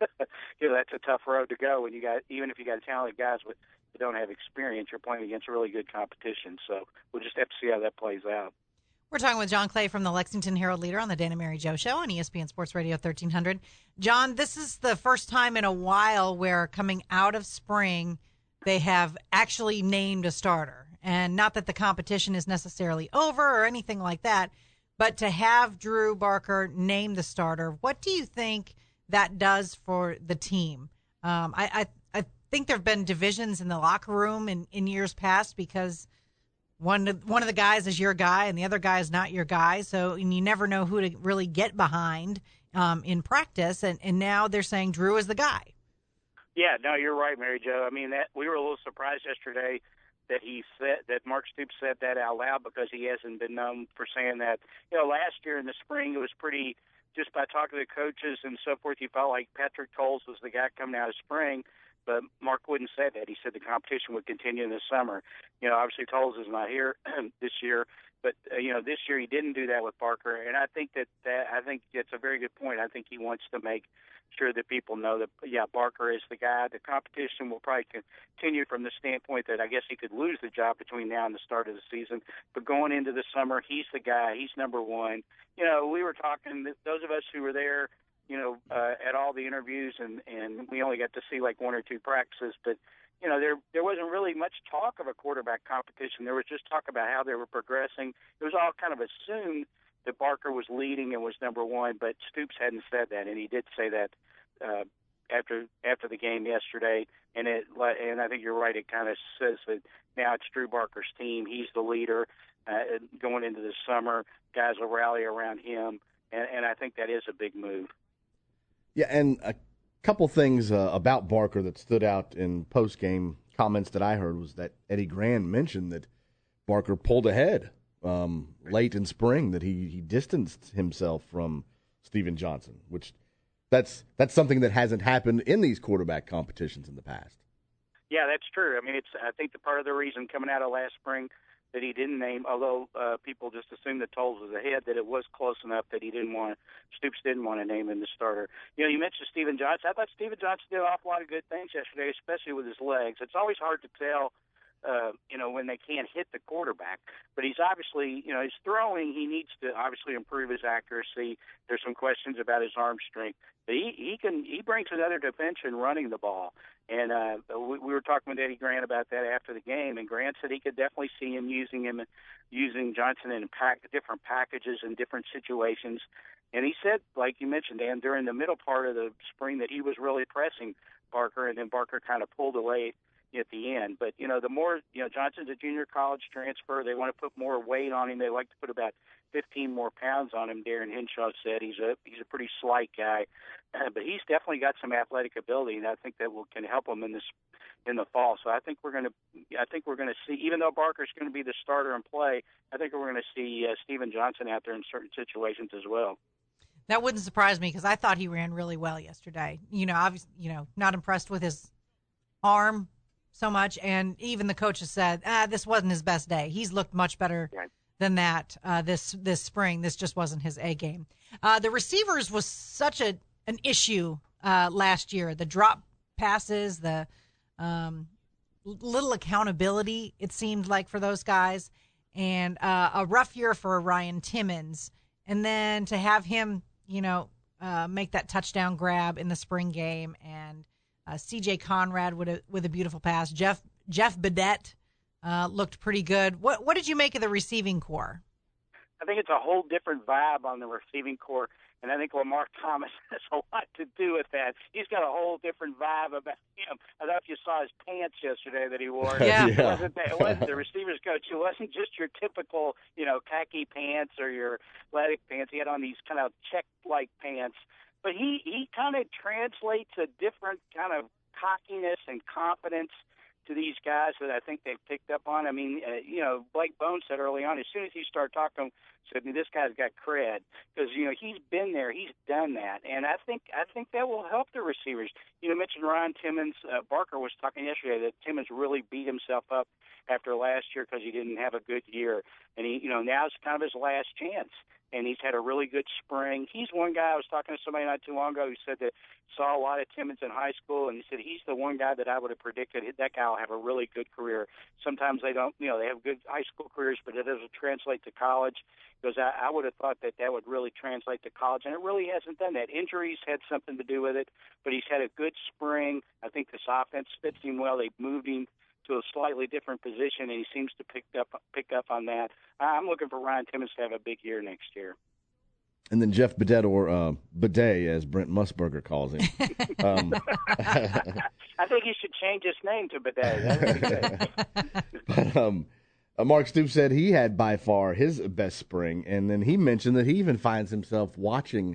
a tough road to go. When even if you got talented guys that don't have experience, you're playing against a really good competition. So we'll just have to see how that plays out. We're talking with John Clay from the Lexington Herald-Leader on the Dan and Mary Jo Show on ESPN Sports Radio 1300. John, this is the first time in a while where coming out of spring, they have actually named a starter. And not that the competition is necessarily over or anything like that, but to have Drew Barker named the starter, what do you think that does for the team? I think there have been divisions in the locker room in years past because one of the guys is your guy and the other guy is not your guy. So and you never know who to really get behind in practice. And now they're saying Drew is the guy. Yeah, no, you're right, Mary Jo. I mean, that we were a little surprised yesterday that Mark Stoops said that out loud because he hasn't been known for saying that. Last year in the spring, it was pretty, just by talking to the coaches and so forth, you felt like Patrick Towles was the guy coming out of spring, but Mark wouldn't say that. He said the competition would continue in the summer. Obviously Towles is not here this year, but, this year he didn't do that with Barker, and I think I think it's a very good point. I think he wants to make sure that people know that, Barker is the guy. The competition will probably continue from the standpoint that I guess he could lose the job between now and the start of the season. But going into the summer, he's the guy. He's number one. We were talking, those of us who were there, at all the interviews, and we only got to see like 1 or 2 practices, but, there wasn't really much talk of a quarterback competition. There was just talk about how they were progressing. It was all kind of assumed that Barker was leading and was number one, but Stoops hadn't said that, and he did say that after the game yesterday. And I think you're right. It kind of says that now it's Drew Barker's team. He's the leader going into the summer. Guys will rally around him, and I think that is a big move. Yeah, and a couple things about Barker that stood out in post-game comments that I heard was that Eddie Gran mentioned that Barker pulled ahead late in spring, that he distanced himself from Steven Johnson, which that's something that hasn't happened in these quarterback competitions in the past. Yeah, that's true. I mean, I think the part of the reason coming out of last spring that he didn't name, although people just assumed that Towles was ahead, that it was close enough that Stoops didn't want to name him the starter. You mentioned Steven Johnson. I thought Steven Johnson did an awful lot of good things yesterday, especially with his legs. It's always hard to tell when they can't hit the quarterback. But he's obviously, his throwing, he needs to obviously improve his accuracy. There's some questions about his arm strength. But he brings another dimension running the ball. And we were talking with Eddie Gran about that after the game, and Grant said he could definitely see him using Johnson in different packages and different situations. And he said, like you mentioned, Dan, during the middle part of the spring that he was really pressing Barker, and then Barker kind of pulled away at the end. But, the more, Johnson's a junior college transfer. They want to put more weight on him. They like to put about 15 more pounds on him. Darren Henshaw said he's a pretty slight guy, but he's definitely got some athletic ability, and I think that can help him in the fall. So I think we're going to see, even though Barker's going to be the starter and play, I think we're going to see Steven Johnson out there in certain situations as well. That wouldn't surprise me because I thought he ran really well yesterday. Obviously, not impressed with his arm so much, and even the coaches said this wasn't his best day. He's looked much better than that this spring. This just wasn't his A game. The receivers was such an issue last year. The drop passes, the little accountability, it seemed like, for those guys, and a rough year for Ryan Timmons. And then to have him, make that touchdown grab in the spring game, and C.J. Conrad with a beautiful pass. Jeff Bedett looked pretty good. What did you make of the receiving corps? I think it's a whole different vibe on the receiving corps, and I think Lamar Thomas has a lot to do with that. He's got a whole different vibe about him. I don't know if you saw his pants yesterday that he wore. Yeah. It wasn't the receivers coach. It wasn't just your typical, khaki pants or your athletic pants. He had on these kind of check-like pants. But he kind of translates a different kind of cockiness and confidence to these guys that I think they've picked up on. I mean, Blake Bones said early on, as soon as he started talking, said, this guy's got cred because, he's been there. He's done that. And I think that will help the receivers. You mentioned Ryan Timmons. Barker was talking yesterday that Timmons really beat himself up after last year because he didn't have a good year. And now it's kind of his last chance. And he's had a really good spring. He's one guy, I was talking to somebody not too long ago who said that saw a lot of Timmons in high school, and he said he's the one guy that I would have predicted that guy will have a really good career. Sometimes they don't, they have good high school careers, but it doesn't translate to college. Because I would have thought that would really translate to college, and it really hasn't done that. Injuries had something to do with it, but he's had a good spring. I think this offense fits him well. They've moved him to a slightly different position, and he seems to pick up on that. I'm looking for Ryan Timmons to have a big year next year. And then Jeff Bidet, or Bidet, as Brent Musburger calls him. I think he should change his name to Bidet. That would be good. But Mark Stoops said he had by far his best spring, and then he mentioned that he even finds himself watching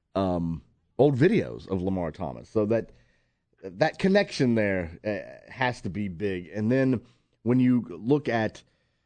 old videos of Lamar Thomas. So that connection there has to be big. And then when you look at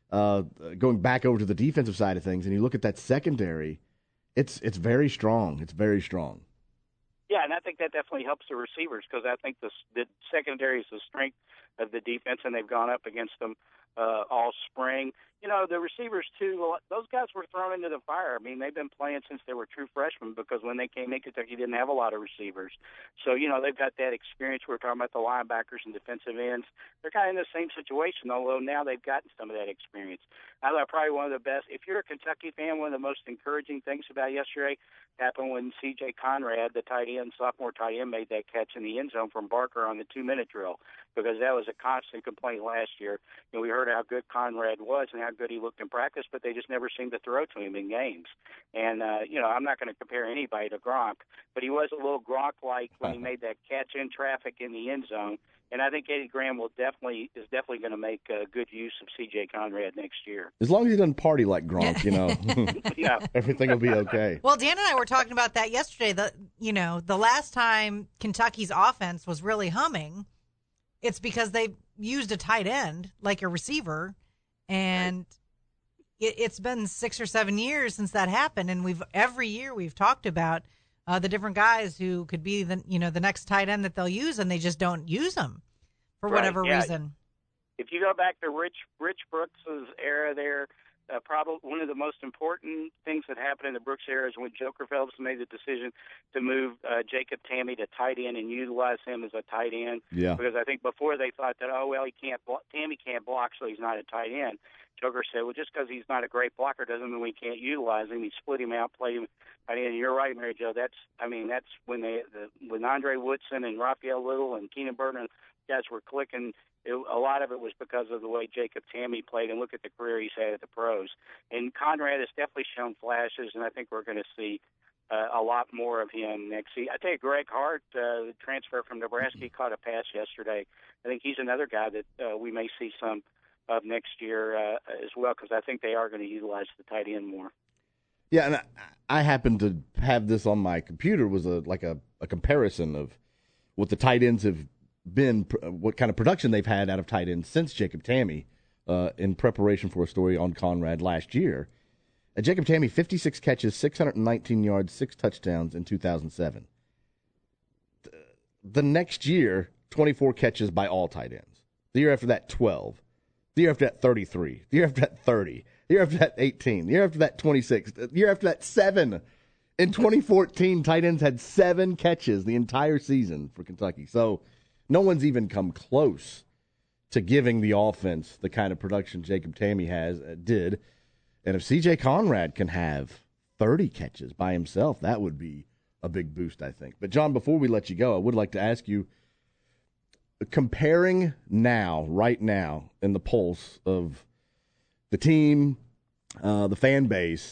going back over to the defensive side of things, and you look at that secondary, it's very strong. It's very strong. Yeah, and I think that definitely helps the receivers because I think the secondary is the strength of the defense, and they've gone up against them all spring. The receivers, too, those guys were thrown into the fire. I mean, they've been playing since they were true freshmen because when they came in, Kentucky didn't have a lot of receivers. So, they've got that experience. We're talking about the linebackers and defensive ends. They're kind of in the same situation, although now they've gotten some of that experience. I thought probably one of the best, if you're a Kentucky fan, one of the most encouraging things about yesterday happened when C.J. Conrad, the sophomore tight end, made that catch in the end zone from Barker on the 2-minute drill because that was a constant complaint last year. We heard how good Conrad was and how good he looked in practice, but they just never seemed to throw to him in games. And, I'm not going to compare anybody to Gronk, but he was a little Gronk-like when he made that catch in traffic in the end zone. And I think Eddie Graham is definitely going to make good use of C.J. Conrad next year. As long as he doesn't party like Gronk, yeah. Everything will be okay. Well, Dan and I were talking about that yesterday. The last time Kentucky's offense was really humming, it's because they used a tight end like a receiver, and it's been 6 or 7 years since that happened. And every year we've talked about the different guys who could be the next tight end that they'll use, and they just don't use them for whatever reason. If you go back to Rich Brooks' era there, probably one of the most important things that happened in the Brooks era is when Joker Phelps made the decision to move Jacob Tamme to tight end and utilize him as a tight end. Yeah. Because I think before they thought that, Tamme can't block, so he's not a tight end. Joker said, well, just because he's not a great blocker doesn't mean we can't utilize him. He split him out, played him tight end. You're right, Mary Jo. That's when when Andre Woodson and Raphael Little and Keenan Burton guys were clicking. A lot of it was because of the way Jacob Tamme played, and look at the career he's had at the pros. And Conrad has definitely shown flashes, and I think we're going to see a lot more of him next season. I tell you, Greg Hart, the transfer from Nebraska, he caught a pass yesterday. I think he's another guy that we may see some of next year as well, because I think they are going to utilize the tight end more. Yeah, and I happen to have this on my computer, was a comparison of what the tight ends have been, what kind of production they've had out of tight ends since Jacob Tamme in preparation for a story on Conrad last year. Jacob Tamme, 56 catches, 619 yards, 6 touchdowns in 2007. The next year, 24 catches by all tight ends. The year after that, 12. The year after that, 33. The year after that, 30. The year after that, 18. The year after that, 26. The year after that, 7. In 2014, tight ends had 7 catches the entire season for Kentucky. So no one's even come close to giving the offense the kind of production Jacob Tamme did. And if C.J. Conrad can have 30 catches by himself, that would be a big boost, I think. But, John, before we let you go, I would like to ask you, comparing right now, in the pulse of the team, the fan base,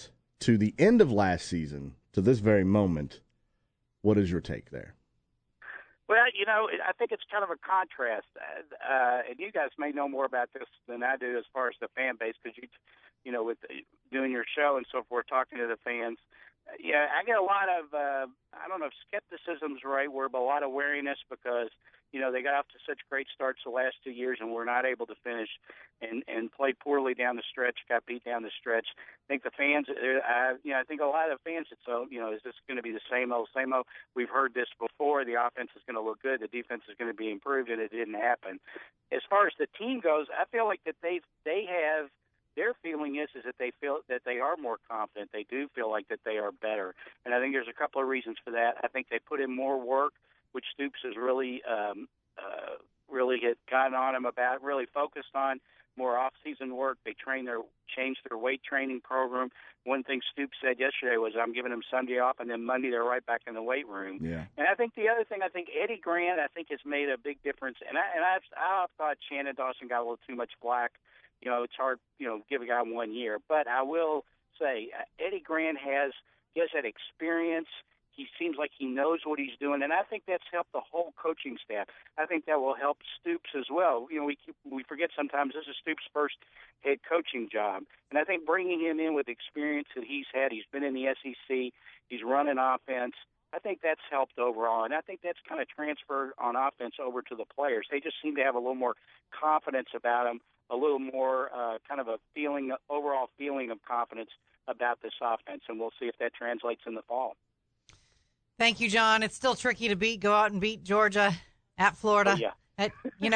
to the end of last season to this very moment, what is your take there? Well, I think it's kind of a contrast, and you guys may know more about this than I do as far as the fan base, because with doing your show and so forth, talking to the fans. Yeah, I get a lot of, I don't know if skepticism's the right word, but a lot of wariness because, they got off to such great starts the last 2 years and were not able to finish and play poorly down the stretch, got beat down the stretch. I think the fans, I think a lot of the fans, is this going to be the same old, same old? We've heard this before. The offense is going to look good. The defense is going to be improved, and it didn't happen. As far as the team goes, I feel like that they have, their feeling is that they feel that they are more confident. They do feel like that they are better. And I think there's a couple of reasons for that. I think they put in more work, which Stoops has really had gotten on him about, really focused on more off-season work. They changed their weight training program. One thing Stoops said yesterday was, I'm giving them Sunday off, and then Monday they're right back in the weight room. Yeah. And I think the other thing, Eddie Grant, has made a big difference. And I thought Shannon Dawson got a little too much flack. It's hard, give a guy 1 year. But I will say Eddie Grant has that experience. He seems like he knows what he's doing, and I think that's helped the whole coaching staff. I think that will help Stoops as well. We forget sometimes this is Stoops' first head coaching job, and I think bringing him in with experience that he's had, he's been in the SEC, he's run an offense, I think that's helped overall, and I think that's kind of transferred on offense over to the players. They just seem to have a little more confidence about them, a little more kind of a overall feeling of confidence about this offense, and we'll see if that translates in the fall. Thank you, John. It's still tricky to go out and beat Georgia at Florida. Oh, yeah.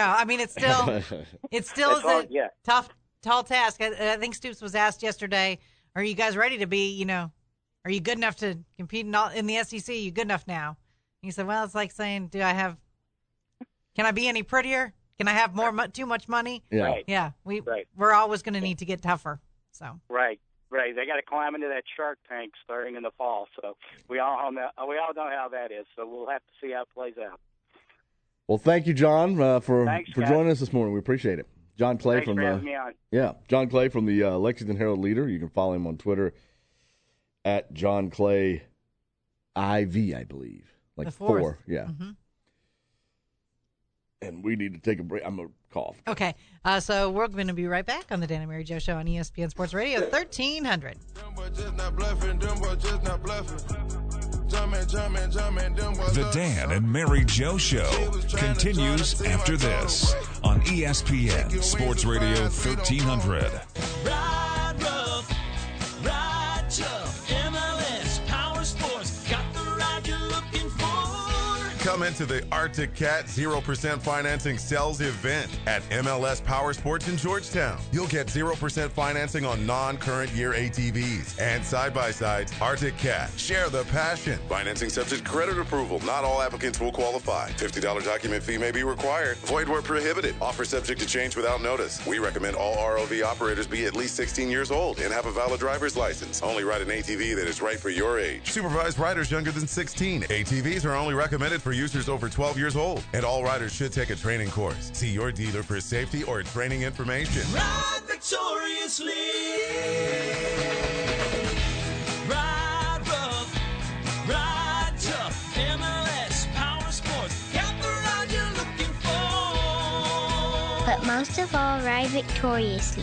It's still is a tough, tall task. I think Stoops was asked yesterday, are you guys ready to be, are you good enough to compete in the SEC? Are you good enough now? And he said, well, it's like saying, can I be any prettier? Can I have too much money? Yeah. Right. Yeah. We're always going to need to get tougher. So. Right. Right, they got to climb into that shark tank starting in the fall. So we all know how that is. So we'll have to see how it plays out. Well, thank you, John, for Thanks, joining us this morning. We appreciate it. John Clay Thanks for having me on. John Clay from the Lexington Herald Leader. You can follow him on Twitter at John Clay IV, I believe, like the fourth. Yeah. Mm-hmm. And we need to take a break. I'm going to cough. Okay. So we're going to be right back on the Dan and Mary Jo Show on ESPN Sports Radio 1300. The Dan and Mary Jo Show continues after this on ESPN Sports Radio 1300. Ride rough, ride tough, MLS Power Sports, got the ride you're looking for. Come into the Arctic Cat 0% financing sales event at MLS Power Sports in Georgetown. You'll get 0% financing on non-current year ATVs and side-by-sides. Arctic Cat. Share the passion. Financing subject to credit approval. Not all applicants will qualify. $50 document fee may be required. Void where prohibited. Offer subject to change without notice. We recommend all ROV operators be at least 16 years old and have a valid driver's license. Only ride an ATV that is right for your age. Supervised riders younger than 16. ATVs are only recommended for users over 12 years old, and all riders should take a training course. See your dealer for safety or training information. Ride victoriously. Ride rough, ride tough. MLS Power Sports, got the ride you're looking for. But most of all, ride victoriously.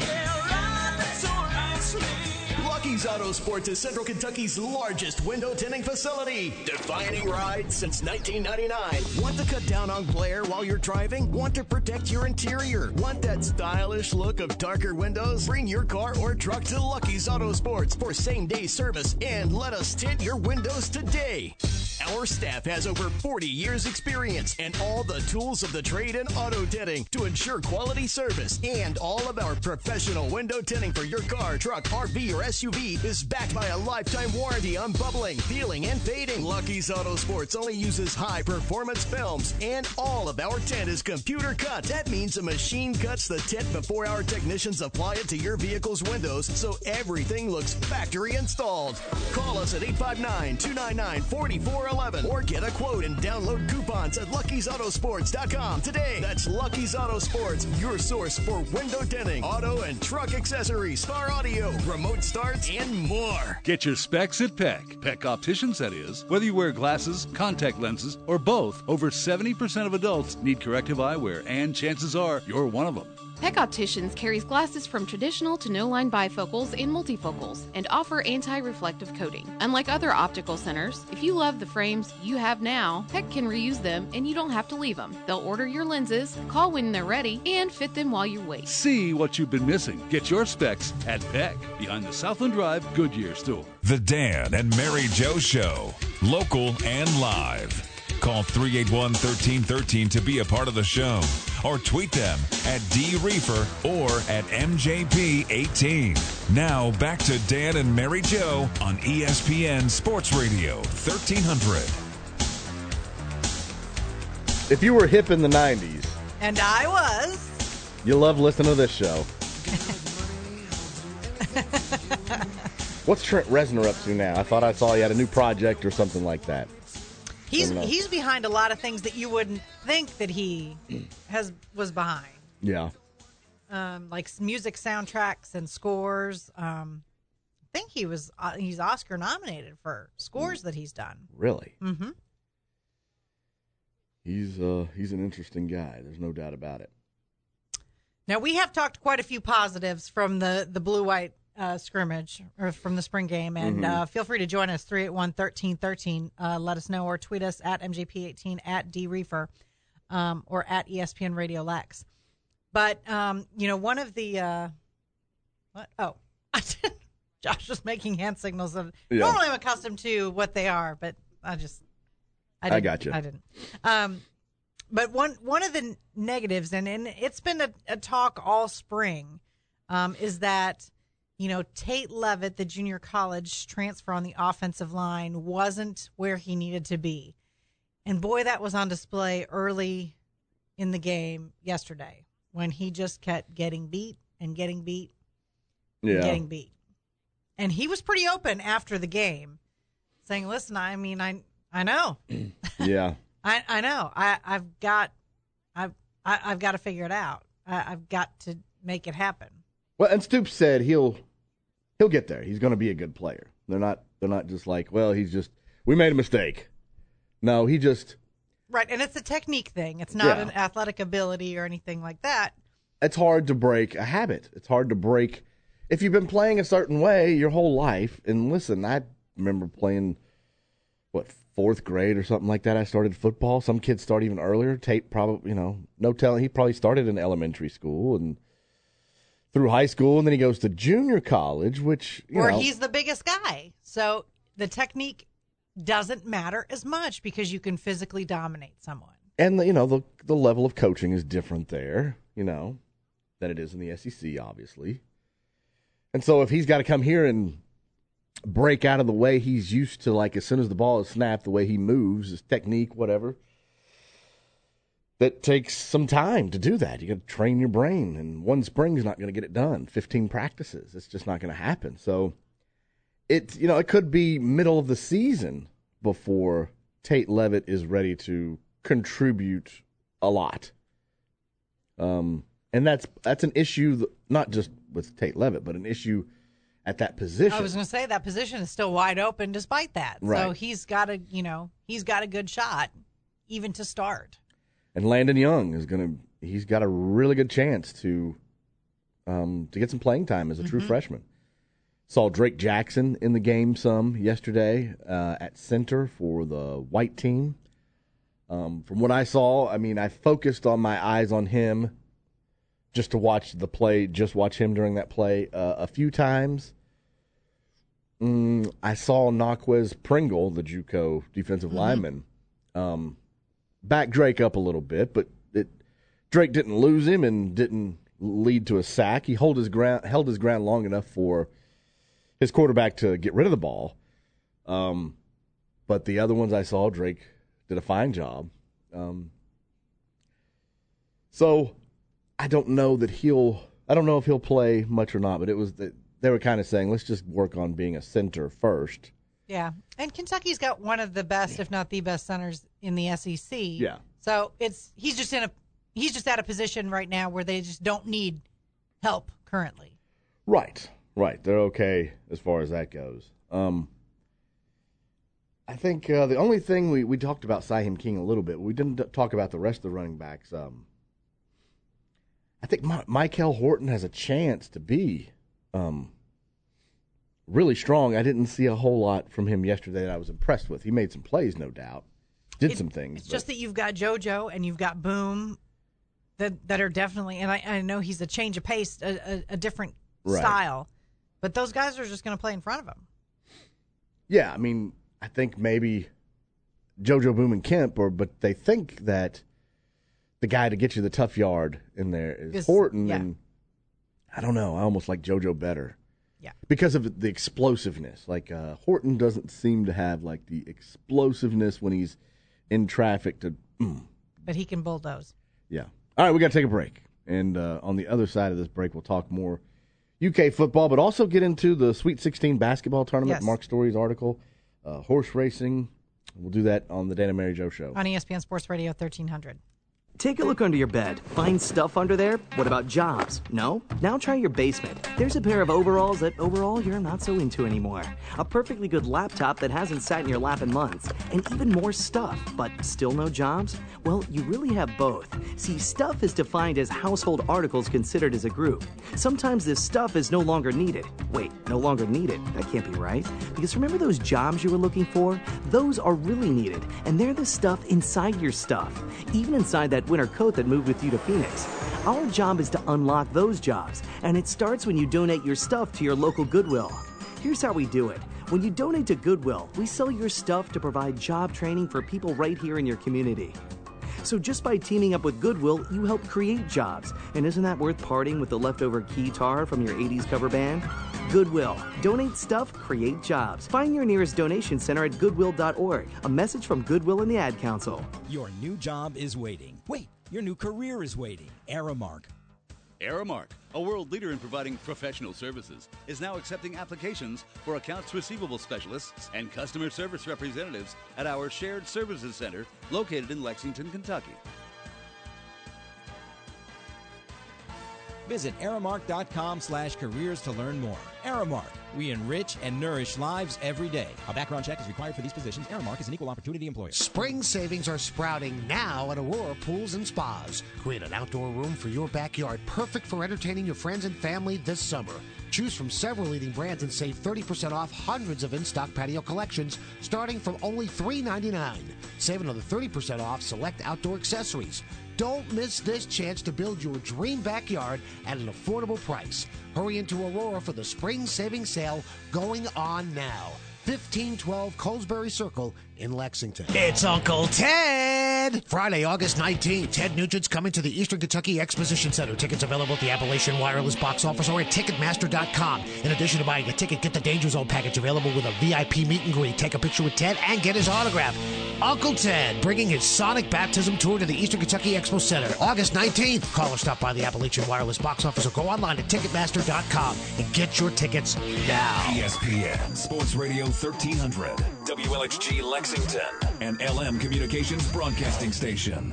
Lucky's Auto Sports is Central Kentucky's largest window tinting facility. Defining ride since 1999. Want to cut down on glare while you're driving? Want to protect your interior? Want that stylish look of darker windows? Bring your car or truck to Lucky's Auto Sports for same-day service and let us tint your windows today. Our staff has over 40 years experience and all the tools of the trade in auto tinting to ensure quality service. And all of our professional window tinting for your car, truck, RV, or SUV is backed by a lifetime warranty on bubbling, peeling, and fading. Lucky's Auto Sports only uses high-performance films, and all of our tint is computer cut. That means a machine cuts the tint before our technicians apply it to your vehicle's windows, so everything looks factory installed. Call us at 859-299-4400 2411 or get a quote and download coupons at Lucky'sAutosports.com today. That's Lucky's Auto Sports, your source for window tinting, auto and truck accessories, star audio, remote starts, and more. Get your specs at Peck. Peck Opticians, that is. Whether you wear glasses, contact lenses, or both, over 70% of adults need corrective eyewear, and chances are you're one of them. Peck Opticians carries glasses from traditional to no-line bifocals and multifocals and offer anti-reflective coating. Unlike other optical centers, if you love the frames you have now, Peck can reuse them and you don't have to leave them. They'll order your lenses, call when they're ready, and fit them while you wait. See what you've been missing. Get your specs at Peck, behind the Southland Drive Goodyear store. The Dan and Mary Jo Show, local and live. Call 381-1313 to be a part of the show, or tweet them at DReefer or at MJP18. Now back to Dan and Mary Jo on ESPN Sports Radio 1300. If you were hip in the 90s, and I was, you love listening to this show. What's Trent Reznor up to now? I thought I saw he had a new project or something like that. He's behind a lot of things that you wouldn't think that he was behind. Yeah. Like music soundtracks and scores. I think he's Oscar nominated for scores that he's done. Really? Mm-hmm. He's an interesting guy. There's no doubt about it. Now, we have talked quite a few positives from the blue-white scrimmage or from the spring game, and feel free to join us 381-1313. Let us know or tweet us at MJP18 at DReefer or at ESPN Radio Lex. But one of the what? Oh, Josh was making hand signals of. Yeah. Normally, I'm accustomed to what they are, but I got you. I didn't. But one of the negatives, and it's been a talk all spring, is that. Tate Leavitt, the junior college transfer on the offensive line, wasn't where he needed to be. And boy, that was on display early in the game yesterday when he just kept getting beat and getting beat and getting beat. And he was pretty open after the game saying, listen, I know. Yeah. I know. I've got to figure it out. I've got to make it happen. Well, and Stoops said he'll get there. He's going to be a good player. They're not just like, well, we made a mistake. No, he just right, and it's a technique thing. It's not an athletic ability or anything like that. It's hard to break a habit. It's hard to break if you've been playing a certain way your whole life. And listen, I remember playing fourth grade or something like that. I started football. Some kids start even earlier. Tate probably, no telling. He probably started in elementary school and through high school, and then he goes to junior college, which, he's the biggest guy. So the technique doesn't matter as much because you can physically dominate someone. And, the level of coaching is different there, than it is in the SEC, obviously. And so if he's got to come here and break out of the way he's used to, like as soon as the ball is snapped, the way he moves, his technique, whatever, that takes some time to do that. You got to train your brain, and one spring is not going to get it done. 15 practices, it's just not going to happen. So it could be middle of the season before Tate Leavitt is ready to contribute a lot. And that's an issue not just with Tate Leavitt, but an issue at that position. I was going to say that position is still wide open despite that. Right. So he's got a good shot even to start. And Landon Young he's got a really good chance to get some playing time as a true freshman. Saw Drake Jackson in the game some yesterday at center for the white team. From what I saw, I focused on my eyes on him just to watch the play, watch him during that play a few times. I saw Naquez Pringle, the JUCO defensive lineman, back Drake up a little bit, but Drake didn't lose him and didn't lead to a sack. He held his ground long enough for his quarterback to get rid of the ball. But the other ones I saw, Drake did a fine job. So I don't know if he'll play much or not, but it was they were kind of saying, let's just work on being a center first Yeah, and Kentucky's got one of the best, if not the best, centers in the SEC. Yeah. So he's just at a position right now where they just don't need help currently. Right. They're okay as far as that goes. I think the only thing we talked about Sihim King a little bit. We didn't talk about the rest of the running backs. I think Michael Horton has a chance to be really strong. I didn't see a whole lot from him yesterday that I was impressed with. He made some plays, no doubt. Did some things. It's just that you've got JoJo and you've got Boom that are definitely, and I know he's a change of pace, a different style, but those guys are just going to play in front of him. Yeah, I mean, I think maybe JoJo, Boom, and Kemp, but they think that the guy to get you the tough yard in there is Horton, and I don't know. I almost like JoJo better. Yeah. Because of the explosiveness. Like, Horton doesn't seem to have, like, the explosiveness when he's in traffic to... But he can bulldoze. Yeah. All right, we got to take a break. And on the other side of this break, we'll talk more UK football, but also get into the Sweet 16 basketball tournament, Mark Story's article, horse racing. We'll do that on the Dan and Mary Jo Show. On ESPN Sports Radio 1300. Take a look under your bed. Find stuff under there? What about jobs? No? Now try your basement. There's a pair of overalls that overall you're not so into anymore. A perfectly good laptop that hasn't sat in your lap in months. And even more stuff, but still no jobs? Well, you really have both. See, stuff is defined as household articles considered as a group. Sometimes this stuff is no longer needed. Wait, no longer needed? That can't be right. Because remember those jobs you were looking for? Those are really needed. And they're the stuff inside your stuff. Even inside that winter coat that moved with you to Phoenix. Our job is to unlock those jobs, and it starts when you donate your stuff to your local Goodwill. Here's how we do it. When you donate to Goodwill, we sell your stuff to provide job training for people right here in your community. So just by teaming up with Goodwill, you help create jobs. And isn't that worth parting with the leftover keytar from your 80s cover band? Goodwill. Donate stuff, create jobs. Find your nearest donation center at goodwill.org. A message from Goodwill and the Ad Council. Your new job is waiting. Wait, your new career is waiting. Aramark. Aramark, a world leader in providing professional services, is now accepting applications for accounts receivable specialists and customer service representatives at our shared services center located in Lexington, Kentucky. Visit aramark.com/careers to learn more. Aramark, we enrich and nourish lives every day. A background check is required for these positions. Aramark is an equal opportunity employer. Spring savings are sprouting now at Aurora Pools and Spas. Create an outdoor room for your backyard, perfect for entertaining your friends and family this summer. Choose from several leading brands and save 30% off hundreds of in-stock patio collections starting from only $3.99. Save another 30% off select outdoor accessories. Don't miss this chance to build your dream backyard at an affordable price. Hurry into Aurora for the spring savings sale going on now. 1512 Colesbury Circle in Lexington. It's Uncle Ted! Friday, August 19th, Ted Nugent's coming to the Eastern Kentucky Exposition Center. Tickets available at the Appalachian Wireless box office or at Ticketmaster.com. In addition to buying a ticket, get the Danger Zone package available with a VIP meet and greet. Take a picture with Ted and get his autograph. Uncle Ted, bringing his Sonic Baptism Tour to the Eastern Kentucky Expo Center. August 19th. Call or stop by the Appalachian Wireless box office or go online at Ticketmaster.com and get your tickets now. ESPN Sports Radio 1300, WLXG Lexington, and LM Communications Broadcasting Station.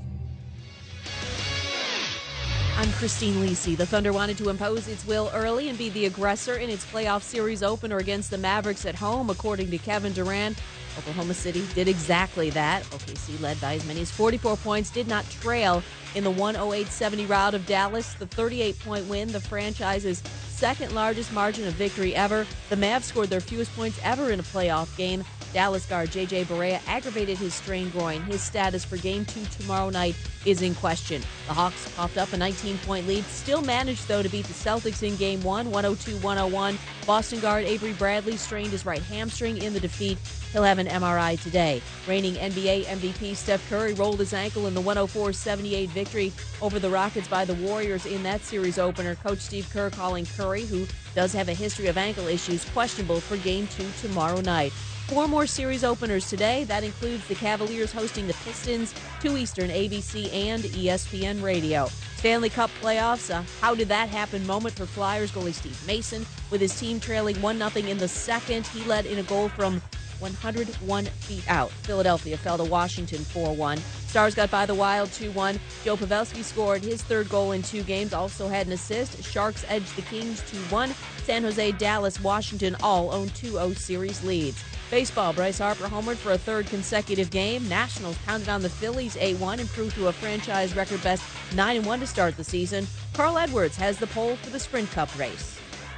I'm Christine Lisi. The Thunder wanted to impose its will early and be the aggressor in its playoff series opener against the Mavericks at home, according to Kevin Durant. Oklahoma City did exactly that. OKC, led by as many as 44 points, did not trail in the 108-70 rout of Dallas. The 38-point win, the franchise's second largest margin of victory ever. The Mavs scored their fewest points ever in a playoff game. Dallas guard J.J. Barea aggravated his strained groin. His status for Game 2 tomorrow night is in question. The Hawks popped up a 19-point lead, still managed, though, to beat the Celtics in Game 1, 102-101. Boston guard Avery Bradley strained his right hamstring in the defeat. He'll have an MRI today. Reigning NBA MVP Steph Curry rolled his ankle in the 104-78 victory over the Rockets by the Warriors in that series opener. Coach Steve Kerr calling Curry, who does have a history of ankle issues, questionable for Game 2 tomorrow night. 4 more series openers today. That includes the Cavaliers hosting the Pistons, 2 Eastern, ABC and ESPN Radio. Stanley Cup playoffs, how did that happen moment for Flyers goalie Steve Mason. With his team trailing 1-0 in the second, he led in a goal from 101 feet out. Philadelphia fell to Washington 4-1. Stars got by the Wild 2-1. Joe Pavelski scored his 3rd goal in 2 games, also had an assist. Sharks edged the Kings 2-1. San Jose, Dallas, Washington all own 2-0 series leads. Baseball, Bryce Harper homered for a 3rd consecutive game. Nationals pounded on the Phillies 8-1, improved to a franchise record best 9-1 to start the season. Carl Edwards has the pole for the Sprint Cup race.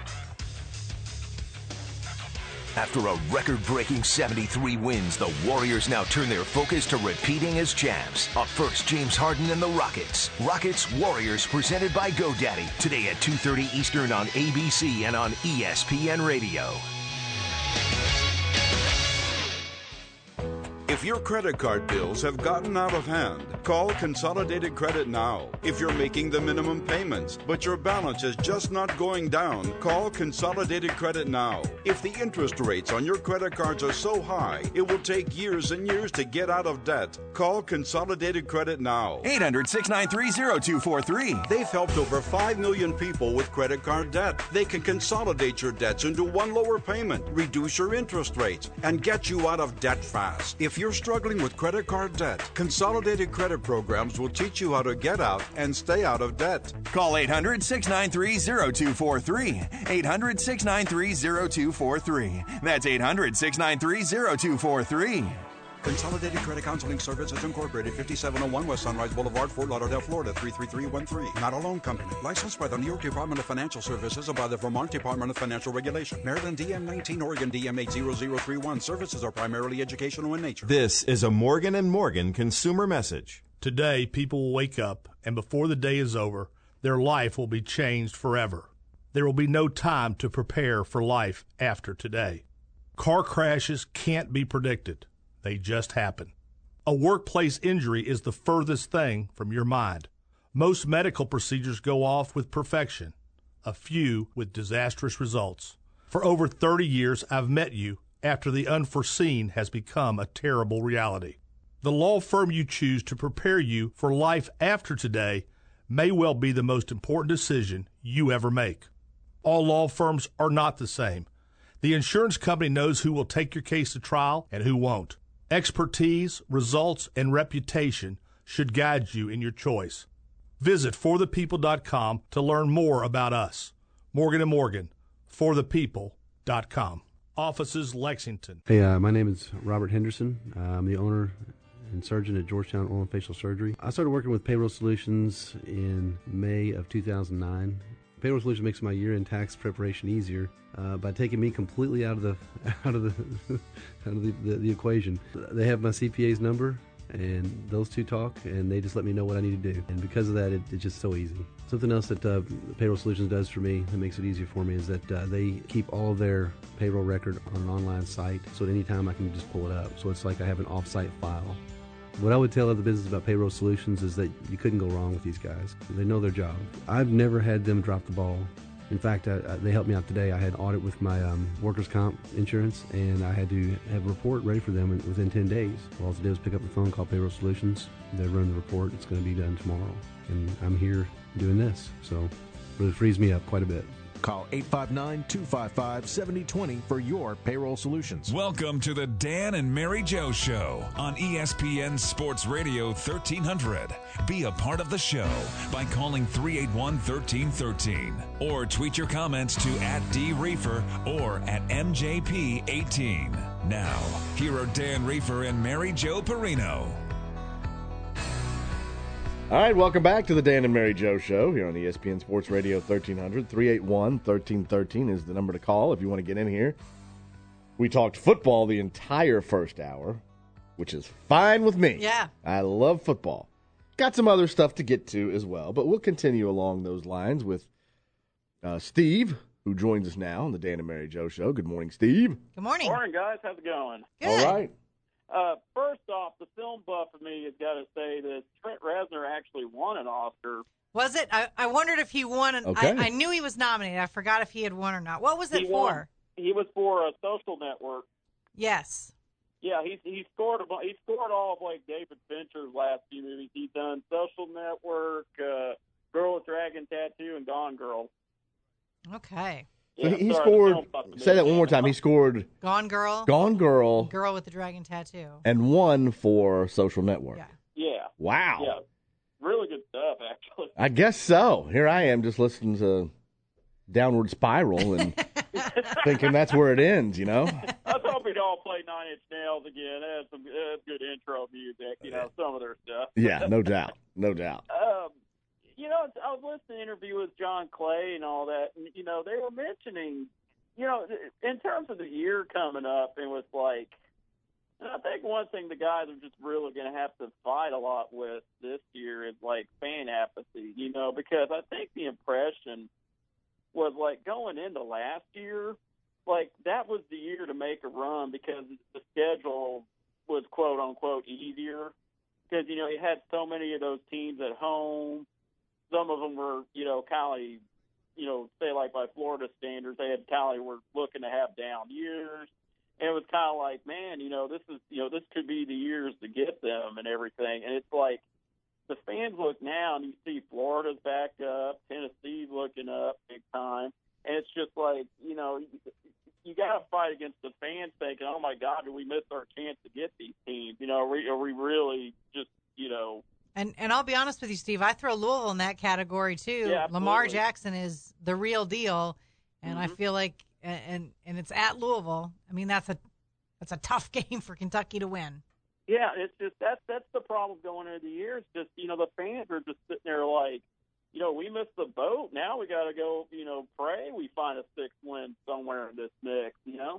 After a record-breaking 73 wins, the Warriors now turn their focus to repeating as champs. Up first, James Harden and the Rockets. Rockets-Warriors presented by GoDaddy. Today at 2:30 Eastern on ABC and on ESPN Radio. If your credit card bills have gotten out of hand, call Consolidated Credit now. If you're making the minimum payments, but your balance is just not going down, call Consolidated Credit now. If the interest rates on your credit cards are so high, it will take years and years to get out of debt. Call Consolidated Credit now. 800-693-0243. They've helped over 5 million people with credit card debt. They can consolidate your debts into one lower payment, reduce your interest rates, and get you out of debt fast. If you're struggling with credit card debt, Consolidated Credit Programs will teach you how to get out and stay out of debt. Call 800-693-0243. 800-693-0243. That's 800-693-0243. Consolidated Credit Counseling Services Incorporated, 5701 West Sunrise Boulevard, Fort Lauderdale, Florida, 33313. Not a loan company. Licensed by the New York Department of Financial Services and by the Vermont Department of Financial Regulation. Maryland DM 19, Oregon DM 80031. Services are primarily educational in nature. This is a Morgan & Morgan consumer message. Today, people will wake up, and before the day is over, their life will be changed forever. There will be no time to prepare for life after today. Car crashes can't be predicted. They just happen. A workplace injury is the furthest thing from your mind. Most medical procedures go off with perfection, a few with disastrous results. For over 30 years, I've met you after the unforeseen has become a terrible reality. The law firm you choose to prepare you for life after today may well be the most important decision you ever make. All law firms are not the same. The insurance company knows who will take your case to trial and who won't. Expertise, results, and reputation should guide you in your choice. Visit forthepeople.com to learn more about us. Morgan & Morgan, forthepeople.com. Offices, Lexington. Hey, my name is Robert Henderson. I'm the owner and surgeon at Georgetown Oral and Facial Surgery. I started working with Payroll Solutions in May of 2009. Payroll Solutions makes my year-end tax preparation easier by taking me completely out of the equation. They have my CPA's number, and those two talk, and they just let me know what I need to do. And because of that, it's just so easy. Something else that Payroll Solutions does for me that makes it easier for me is that they keep all of their payroll record on an online site, so at any time I can just pull it up. So it's like I have an off-site file. What I would tell other businesses about Payroll Solutions is that you couldn't go wrong with these guys. They know their job. I've never had them drop the ball. In fact, they helped me out today. I had an audit with my workers' comp insurance, and I had to have a report ready for them within 10 days. All I have to do is pick up the phone, call Payroll Solutions. They run the report. It's going to be done tomorrow. And I'm here doing this, so it really frees me up quite a bit. Call 859-255-7020 for your payroll solutions. Welcome to the Dan and Mary Joe Show on ESPN Sports Radio 1300. Be a part of the show by calling 381-1313 or tweet your comments to @DReefer or @MJP18. Now, here are Dan Reefer and Mary Jo Perino. All right, welcome back to the Dan and Mary Joe Show here on ESPN Sports Radio 1300. 381-1313 is the number to call if you want to get in here. We talked football the entire first hour, which is fine with me. Yeah. I love football. Got some other stuff to get to as well, but we'll continue along those lines with Steve, who joins us now on the Dan and Mary Joe Show. Good morning, Steve. Good morning. Morning, guys. How's it going? Good. All right. First off, the film buff of me has got to say that Trent Reznor actually won an Oscar. Was it? I wondered if he won. Okay. I knew he was nominated. I forgot if he had won or not. What was it for? He was for a Social Network. Yes. Yeah, he scored all of like David Fincher's last few movies. He's done Social Network, Girl with Dragon Tattoo, and Gone Girl. Okay. So Yeah, he sorry, scored. the film Say that one more time. He scored Gone Girl. Gone Girl Girl with the Dragon Tattoo. and one for Social Network. Yeah. Wow. Yeah. Really good stuff, actually. I guess so. Here I am just listening to Downward Spiral and thinking that's where it ends, you know? I was hoping y'all play Nine Inch Nails again. That's some good intro music, some of their stuff. Yeah, no doubt. No doubt. I was listening to an interview with John Clay and all that, and, they were mentioning, in terms of the year coming up, it was like, and I think one thing the guys are just really going to have to fight a lot with this year is, like, fan apathy, because I think the impression was, like, going into last year, like, that was the year to make a run because the schedule was, quote-unquote, easier because, you had so many of those teams at home. Some of them were, kind of, say, like, by Florida standards, they had kind of were looking to have down years. And it was kind of like, man, this could be the years to get them and everything. And it's like the fans look now and you see Florida's back up, Tennessee's looking up big time. And it's just like, you got to fight against the fans thinking, oh, my God, did we miss our chance to get these teams? Are we really just, And I'll be honest with you, Steve, I throw Louisville in that category, too. Yeah, Lamar Jackson is the real deal. And I feel like and it's at Louisville. I mean, that's a tough game for Kentucky to win. Yeah, it's just that's the problem going into the year. It's just the fans are just sitting there like, we missed the boat. Now we got to go, pray we find a 6th win somewhere in this mix. Yeah,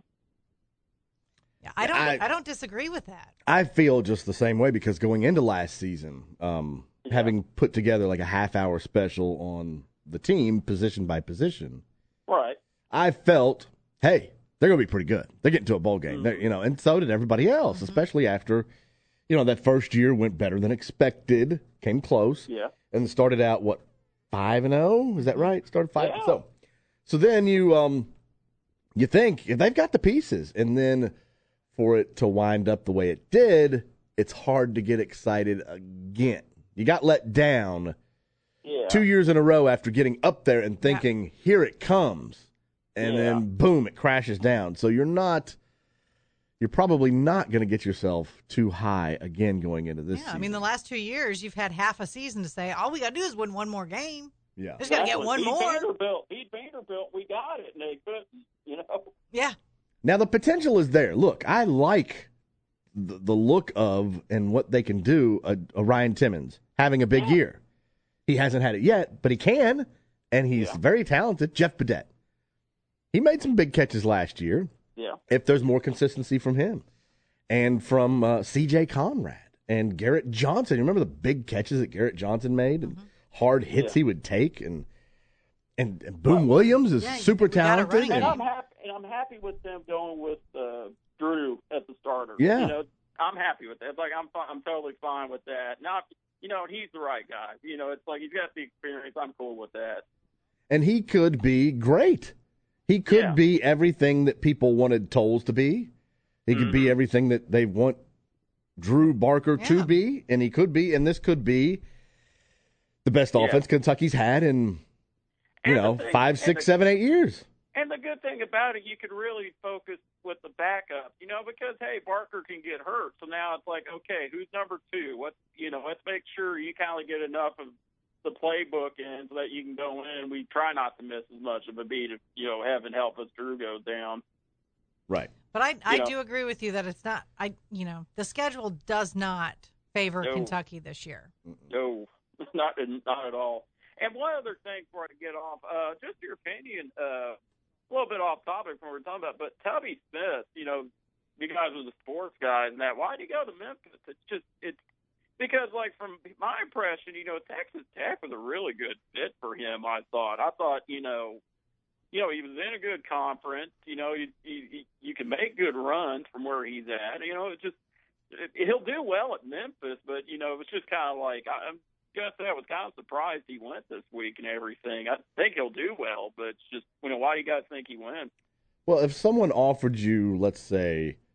I don't disagree with that. I feel just the same way because going into last season, having put together like a half-hour special on the team position by position, right? I felt, hey, they're going to be pretty good. They're getting to a bowl game, and so did everybody else, especially after, that first year went better than expected, came close, and started out, 5-0? Is that right? Started 5. Yeah. So then you think if they've got the pieces, and then for it to wind up the way it did, it's hard to get excited again. You got let down 2 years in a row after getting up there and thinking, here it comes. And then, boom, it crashes down. So you're probably not going to get yourself too high again going into this season. I mean, the last 2 years, you've had half a season to say, all we got to do is win one more game. Yeah. Just got to get one more. Vanderbilt, we got it, and they couldn't, Yeah. Now, the potential is there. Look, I like the look of and what they can do, a Ryan Timmons having a big year. He hasn't had it yet, but he can, and he's very talented. Jeff Badette. He made some big catches last year. Yeah. If there's more consistency from him. And from C.J. Conrad and Garrett Johnson. You remember the big catches that Garrett Johnson made and hard hits he would take? And Boone Williams is super talented. And I'm happy with them going with Drew as the starter. Yeah. I'm happy with that. It's like I'm totally fine with that. Now, he's the right guy. It's like he's got the experience. I'm cool with that. And he could be great. He could be everything that people wanted Tolles to be. He could be everything that they want Drew Barker to be. And he could be, and this could be the best offense Kentucky's had in, 5, 6, 7, 8 years. And the good thing about it, you could really focus with the backup, because, hey, Barker can get hurt. So now it's like, okay, who's number 2? Let's make sure you kind of get enough of the playbook in so that you can go in. We try not to miss as much of a beat if, heaven help us, Drew goes down. Right. But I do agree with you that it's not, the schedule does not favor Kentucky this year. No, not at all. And one other thing before I get off, just your opinion, a little bit off topic from what we're talking about, but Tubby Smith, you guys are the sports guys and that, why did he go to Memphis? It's because, like, from my impression, Texas Tech was a really good fit for him, I thought. He was in a good conference. You can make good runs from where he's at. He'll do well at Memphis, but, it's just kind of like, I'm just I was kind of surprised he went this week and everything. I think he'll do well, but it's just, why do you guys think he went? Well, if someone offered you, let's say,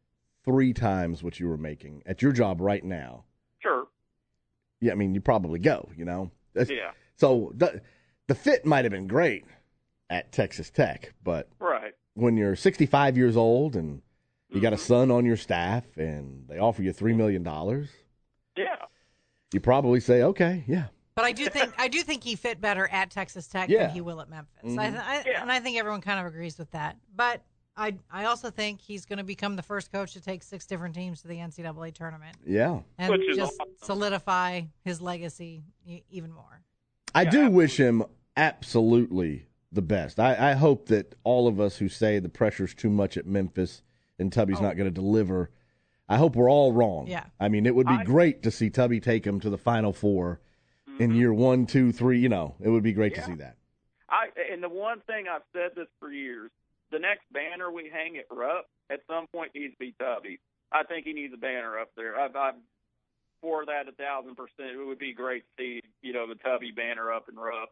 3 times what you were making at your job right now, Sure. yeah, I mean, you probably go, you know? Yeah. So the fit might have been great at Texas Tech, but Right. when you're 65 years old and you got a son on your staff and they offer you $3 million, Yeah. you probably say, okay, yeah. But I do think he fit better at Texas Tech Yeah. than he will at Memphis. Mhm. And I think everyone kind of agrees with that. But I also think he's going to become the first coach to take 6 different teams to the NCAA tournament. Yeah. And Which is just awesome. solidify his legacy even more. I do wish him absolutely the best. I hope that all of us who say the pressure's too much at Memphis and Tubby's not going to deliver, I hope we're all wrong. Yeah. I mean, it would be great to see Tubby take him to the Final Four in year 1, 2, 3. You know, it would be great to see that. And the one thing I've said this for years, the next banner we hang at Rupp at some point needs to be Tubby. I think he needs a banner up there. I'm for that 1,000%. It would be great to see, you know, the Tubby banner up in Rupp.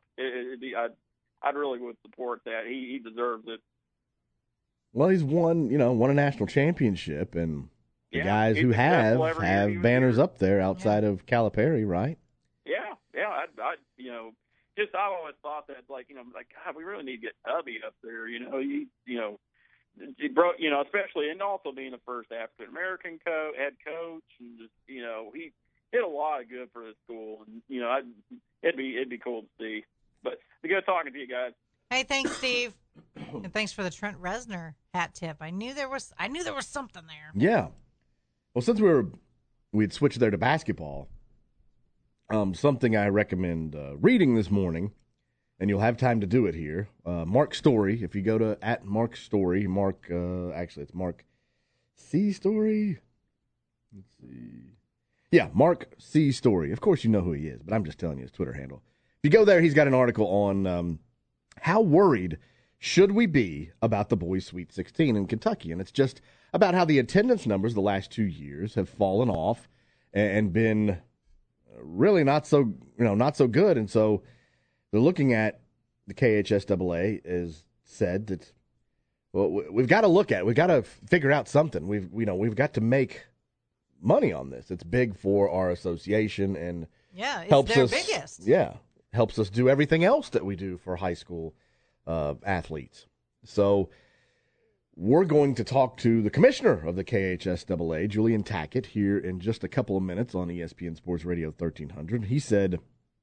I really would support that. He deserves it. Well, he's won a national championship, and the guys he's who successful every year he have was banners here. up there outside of Calipari, right? Yeah. I you know, just I always thought that, like, you know, like, God, we really need to get Tubby up there. You know, he broke, you know, especially, and also being the first African American head coach, and just, you know, he did a lot of good for the school, and you know, it'd be cool to see. But it's good talking to you guys. Hey, thanks, Steve, and thanks for the Trent Reznor hat tip. I knew there was something there. Yeah. Well, since we'd switched there to basketball, something I recommend reading this morning, and you'll have time to do it here. Mark Story, if you go to @Mark Story, actually it's Mark C. Story. Let's see. Yeah, Mark C. Story. Of course you know who he is, but I'm just telling you his Twitter handle. If you go there, he's got an article on how worried should we be about the boys' Sweet 16 in Kentucky, and it's just about how the attendance numbers the last 2 years have fallen off and been really not so good, and so they're looking at the KHSAA has said that, well, we've got to figure out something. We've got to make money on this. It's big for our association, and it's their biggest. Yeah, helps us do everything else that we do for high school athletes. So we're going to talk to the commissioner of the KHSAA, Julian Tackett, here in just a couple of minutes on ESPN Sports Radio 1300. He said,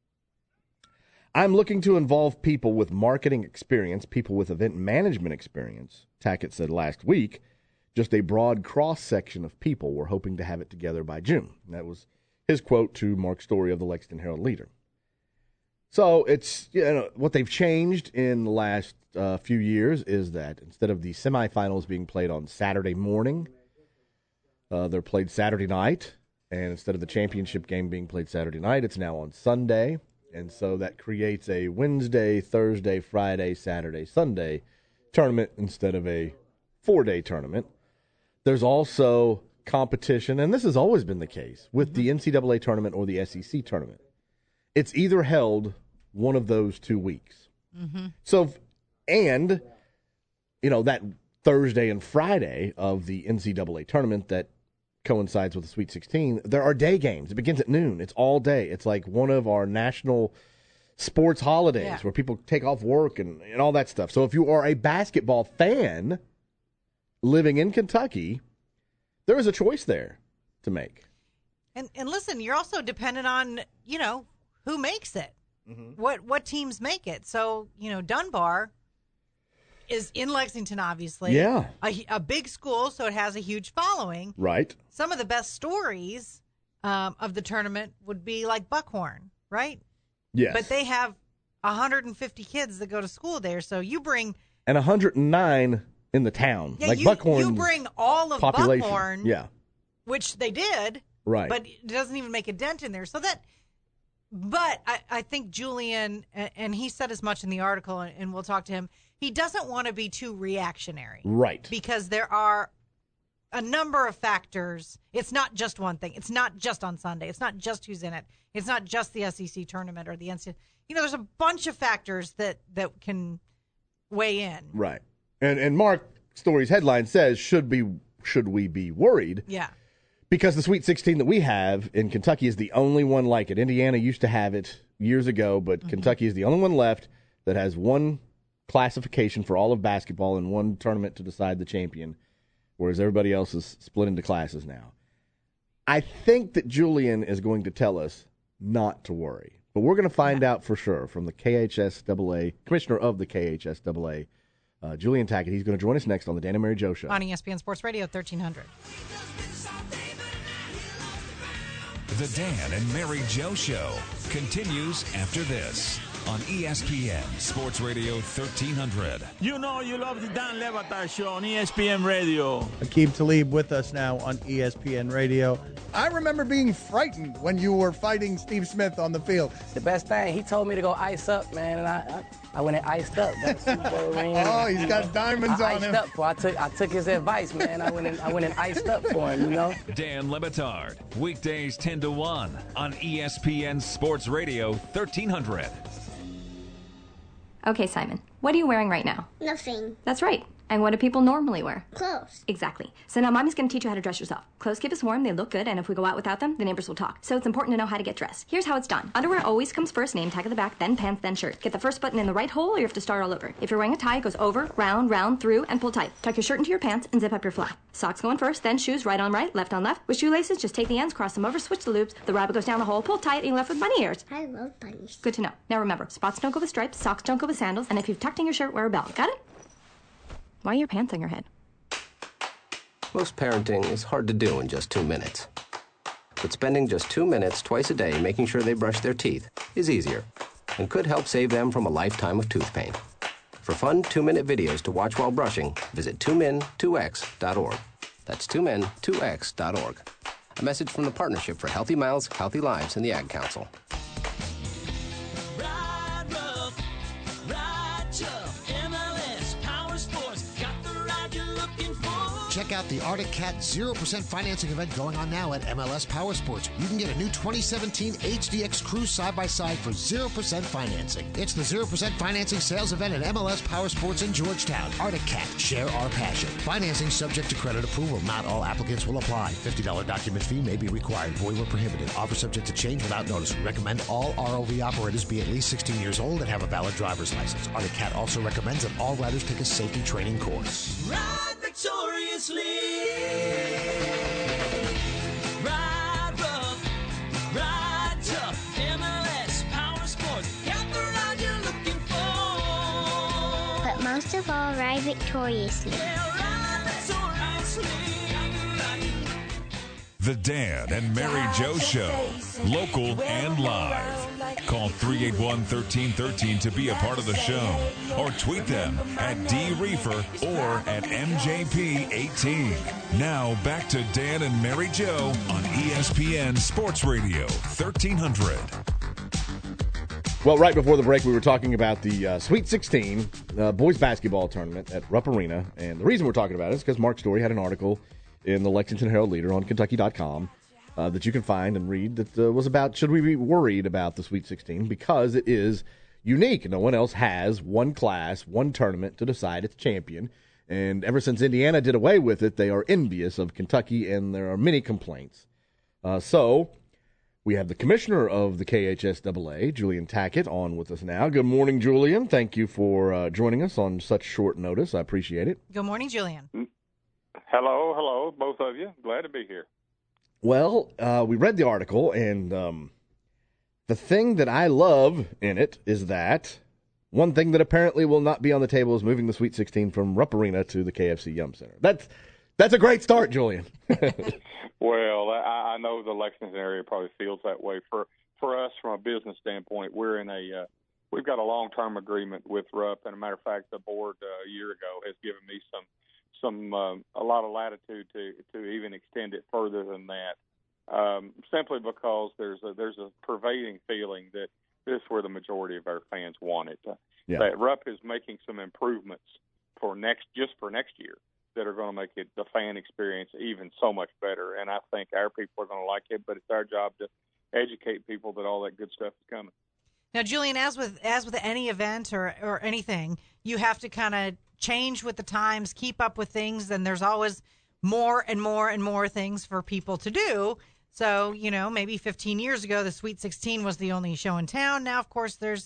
I'm looking to involve people with marketing experience, people with event management experience, Tackett said last week. Just a broad cross-section of people. We're hoping to have it together by June. And that was his quote to Mark Story of the Lexington Herald-Leader. So it's, you know, what they've changed in the last few years is that instead of the semifinals being played on Saturday morning, they're played Saturday night. And instead of the championship game being played Saturday night, it's now on Sunday. And so that creates a Wednesday, Thursday, Friday, Saturday, Sunday tournament instead of a 4-day tournament. There's also competition, and this has always been the case, with the NCAA tournament or the SEC tournament. It's either held one of those 2 weeks. Mm-hmm. So, and, you know, that Thursday and Friday of the NCAA tournament that coincides with the Sweet 16, there are day games. It begins at noon. It's all day. It's like one of our national sports holidays where people take off work and all that stuff. So if you are a basketball fan living in Kentucky, there is a choice there to make. And listen, you're also dependent on, you know, who makes it. Mm-hmm. What teams make it. So, you know, Dunbar is in Lexington, obviously. Yeah. A big school, so it has a huge following. Right. Some of the best stories of the tournament would be like Buckhorn, right? Yes. But they have 150 kids that go to school there, so you bring... And 109 in the town. Yeah, like Buckhorn. You bring all of population. Buckhorn, Yeah. which they did, right? But it doesn't even make a dent in there. So that, but I think Julian, and he said as much in the article, and we'll talk to him. He doesn't want to be too reactionary, right? Because there are a number of factors. It's not just one thing. It's not just on Sunday. It's not just who's in it. It's not just the SEC tournament or the NCAA. You know, there's a bunch of factors that can weigh in. Right. And Mark Story's headline says, should should we be worried? Yeah. Because the Sweet 16 that we have in Kentucky is the only one like it. Indiana used to have it years ago, but Kentucky is the only one left that has one classification for all of basketball and one tournament to decide the champion, whereas everybody else is split into classes now. I think that Julian is going to tell us not to worry, but we're going to find out for sure from the KHSAA, commissioner of the KHSAA, Julian Tackett. He's going to join us next on the Dan and Mary Jo Show. On ESPN Sports Radio 1300. The Dan and Mary Jo Show continues after this on ESPN Sports Radio 1300. You know you love the Dan Le Batard Show on ESPN Radio. Aqib Talib with us now on ESPN Radio. I remember being frightened when you were fighting Steve Smith on the field. The best thing, he told me to go ice up, man, and I went and iced up. That Super Bowl ring. Oh, he's got diamonds on him. Up. Well, I took his advice, man. I went and iced up for him, you know. Dan Le Batard, weekdays 10 to 1 on ESPN Sports Radio 1300. Okay, Simon, what are you wearing right now? Nothing. That's right. And what do people normally wear? Clothes. Exactly. So now Mommy's going to teach you how to dress yourself. Clothes keep us warm, they look good, and if we go out without them, the neighbors will talk. So it's important to know how to get dressed. Here's how it's done. Underwear always comes first, name tag at the back, then pants, then shirt. Get the first button in the right hole, or you have to start all over. If you're wearing a tie, it goes over, round, through, and pull tight. Tuck your shirt into your pants and zip up your fly. Socks going first, then shoes right on right, left on left. With shoelaces, just take the ends, cross them over, switch the loops. The rabbit goes down the hole, pull tight, and you're left with bunny ears. I love bunnies. Good to know. Now remember, spots don't go with stripes, socks don't go with sandals, and if you've tucked in your shirt, wear a belt. Got it? Why are your pants on your head? Most parenting is hard to do in just 2 minutes. But spending just 2 minutes twice a day making sure they brush their teeth is easier and could help save them from a lifetime of tooth pain. For fun 2-minute videos to watch while brushing, visit 2min2x.org. That's 2min2x.org. A message from the Partnership for Healthy Mouths, Healthy Lives, and the Ag Council. Ride rough, ride tough, MLS Power Sports got the ride you're looking for. Check out the Arctic Cat 0% financing event going on now at MLS Power Sports. You can get a new 2017 HDX Cruise side-by-side for 0% financing. It's the 0% financing sales event at MLS Power Sports in Georgetown. Arctic Cat, share our passion. Financing subject to credit approval. Not all applicants will apply. $50 document fee may be required. Void where prohibited. Offer subject to change without notice. We recommend all ROV operators be at least 16 years old and have a valid driver's license. Arctic Cat also recommends that all riders take a safety training course. Ride victoriously. Ride rough, ride tough. MLS Power Sports got the ride you're looking for. But most of all, ride victoriously. Yeah, ride victoriously. The Dan and Mary Jo Show, local and live. Call 381-1313 to be a part of the show, or tweet them at DReefer or at MJP18. Now back to Dan and Mary Jo on ESPN Sports Radio 1300. Well, right before the break, we were talking about the Sweet 16 boys basketball tournament at Rupp Arena, and the reason we're talking about it is because Mark Story had an article in the Lexington Herald-Leader on Kentucky.com that you can find and read that was about should we be worried about the Sweet 16 because it is unique. No one else has one class, one tournament to decide its champion. And ever since Indiana did away with it, they are envious of Kentucky, and there are many complaints. So we have the commissioner of the KHSAA, Julian Tackett, on with us now. Good morning, Julian. Thank you for joining us on such short notice. I appreciate it. Good morning, Julian. Hello, both of you. Glad to be here. Well, we read the article, and the thing that I love in it is that one thing that apparently will not be on the table is moving the Sweet 16 from Rupp Arena to the KFC Yum Center. That's a great start, Julian. Well, I know the Lexington area probably feels that way. For us, from a business standpoint, we've got a long-term agreement with Rupp, and a matter of fact, the board a year ago has given me a lot of latitude to even extend it further than that, simply because there's a pervading feeling that this is where the majority of our fans want it. That Rupp is making some improvements for next year that are going to make the fan experience even so much better, and I think our people are going to like it. But it's our job to educate people that all that good stuff is coming. Now, Julian, as with any event or anything, you have to kind of change with the times, keep up with things, and there's always more and more and more things for people to do. So, maybe 15 years ago, the Sweet 16 was the only show in town. Now, of course, there's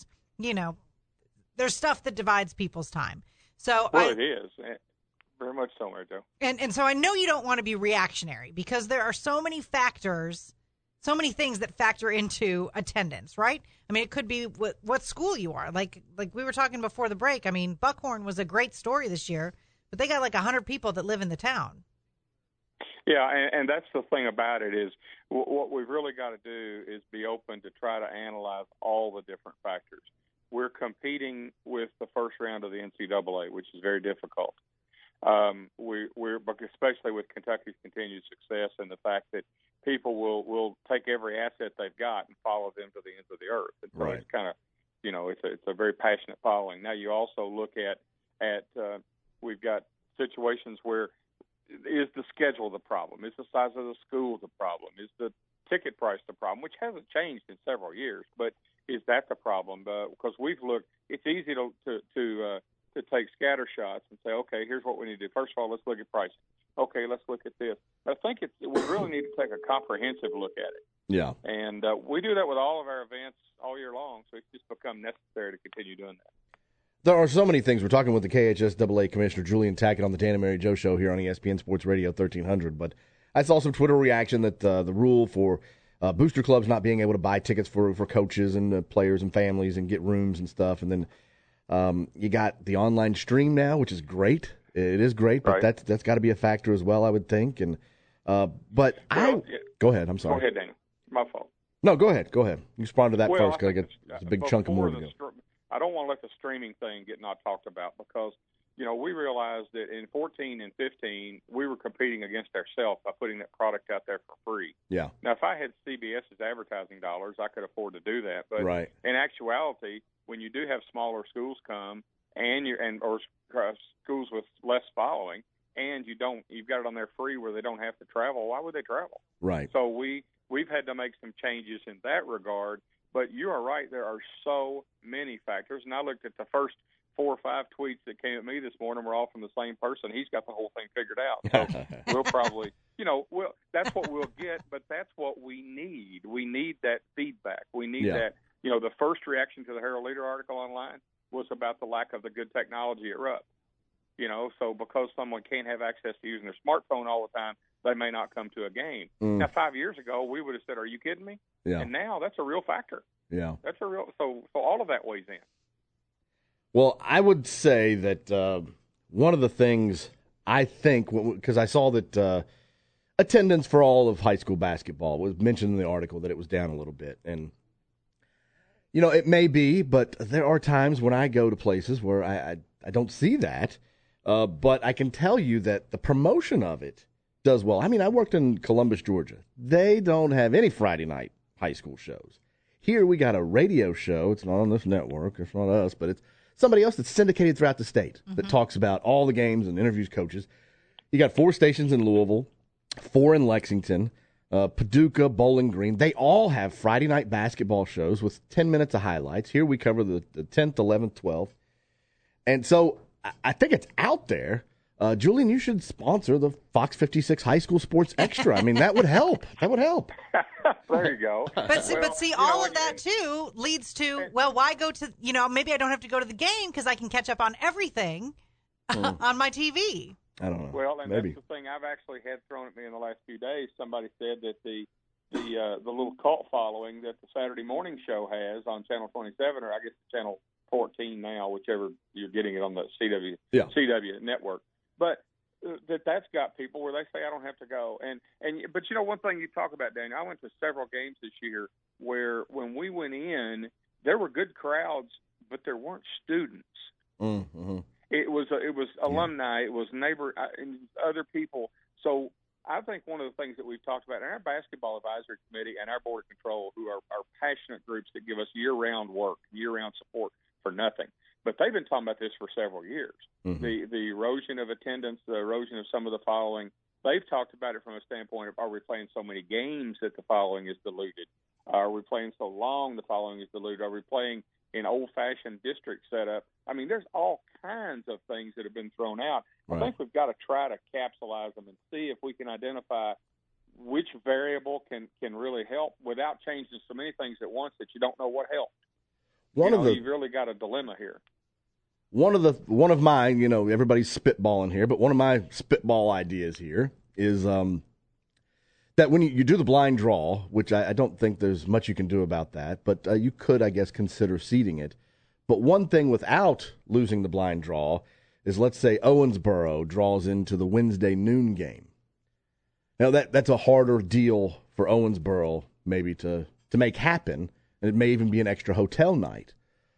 stuff that divides people's time. So it is. Very much so, Mary Jo. And so I know you don't want to be reactionary because there are so many factors, so many things that factor into attendance, right? I mean, it could be what school you are. Like we were talking before the break. I mean, Buckhorn was a great story this year, but they got like 100 people that live in the town. Yeah, and that's the thing about it is what we've really got to do is be open to try to analyze all the different factors. We're competing with the first round of the NCAA, which is very difficult. We're especially with Kentucky's continued success and the fact that people will take every asset they've got and follow them to the ends of the earth. And so It's kind of, it's a very passionate following. Now you also look at we've got situations where is the schedule the problem? Is the size of the school the problem? Is the ticket price the problem, which hasn't changed in several years, but is that the problem? Because we've looked, it's easy to take scatter shots and say, okay, here's what we need to do. First of all, let's look at pricing. Okay, let's look at this. I think we really need to take a comprehensive look at it. Yeah. And we do that with all of our events all year long, so it's just become necessary to continue doing that. There are so many things. We're talking with the KHSAA Commissioner Julian Tackett on the Dan and Mary Jo Show here on ESPN Sports Radio 1300. But I saw some Twitter reaction that the rule for booster clubs not being able to buy tickets for coaches and players and families and get rooms and stuff. And then you got the online stream now, which is great. It is great, but that's got to be a factor as well, I would think. And go ahead. I'm sorry. Go ahead, Daniel. My fault. No, go ahead. You respond to that first because I get a big chunk of more to go. I don't want to let the streaming thing get not talked about because, we realized that in 14 and 15, we were competing against ourselves by putting that product out there for free. Yeah. Now, if I had CBS's advertising dollars, I could afford to do that. But in actuality, when you do have smaller schools come or schools with less following, and you've got it on there free where they don't have to travel, why would they travel? Right. So we've had to make some changes in that regard. But you are right. There are so many factors. And I looked at the first 4 or 5 tweets that came at me this morning were all from the same person. He's got the whole thing figured out. So we'll probably, that's what we'll get, but that's what we need. We need that feedback. We need that. The first reaction to the Herald Leader article online was about the lack of the good technology at Rupp. So because someone can't have access to using their smartphone all the time, they may not come to a game. Now, 5 years ago, we would have said, are you kidding me? Yeah. And now that's a real factor. Yeah. That's so all of that weighs in. Well, I would say that one of the things I think, because I saw that attendance for all of high school basketball was mentioned in the article that it was down a little bit. And, it may be, but there are times when I go to places where I don't see that. But I can tell you that the promotion of it does well. I mean, I worked in Columbus, Georgia. They don't have any Friday night high school shows. Here we got a radio show. It's not on this network. It's not us, but it's somebody else that's syndicated throughout the state that talks about all the games and interviews coaches. You got 4 stations in Louisville, 4 in Lexington, Paducah, Bowling Green. They all have Friday night basketball shows with 10 minutes of highlights. Here we cover the 10th, 11th, 12th. And so I think it's out there. Julian, you should sponsor the Fox 56 High School Sports Extra. I mean, that would help. That would help. There you go. But see, all of that, too, leads to, why go to, maybe I don't have to go to the game because I can catch up on everything on my TV. I don't know. Well, and maybe. That's the thing I've actually had thrown at me in the last few days. Somebody said that the little cult following that the Saturday morning show has on Channel 27, or I guess Channel 14 now, whichever you're getting it on the CW network. But that's got people where they say I don't have to go. But one thing you talk about, Daniel, I went to several games this year where when we went in, there were good crowds, but there weren't students. Mm-hmm. It was alumni, it was neighbor and other people. So I think one of the things that we've talked about in our basketball advisory committee and our board of control, who are passionate groups that give us year-round work, year-round support for nothing. But they've been talking about this for several years. Mm-hmm. The erosion of attendance, the erosion of some of the following. They've talked about it from a standpoint of, are we playing so many games that the following is diluted? Are we playing so long the following is diluted? Are we playing in old-fashioned district setup. I mean, there's all kinds of things that have been thrown out. Right. I think we've got to try to capsulize them and see if we can identify which variable can really help without changing so many things at once that you don't know what helped. You've really got a dilemma here. One of my, everybody's spitballing here, but one of my spitball ideas here is that when you do the blind draw, which I don't think there's much you can do about that, but you could, I guess, consider seeding it. But one thing without losing the blind draw is, let's say Owensboro draws into the Wednesday noon game. Now, that's a harder deal for Owensboro maybe to make happen, and it may even be an extra hotel night,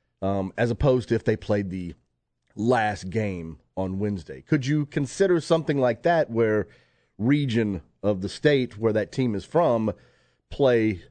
as opposed to if they played the last game on Wednesday. Could you consider something like that where region of the state where that team is from play,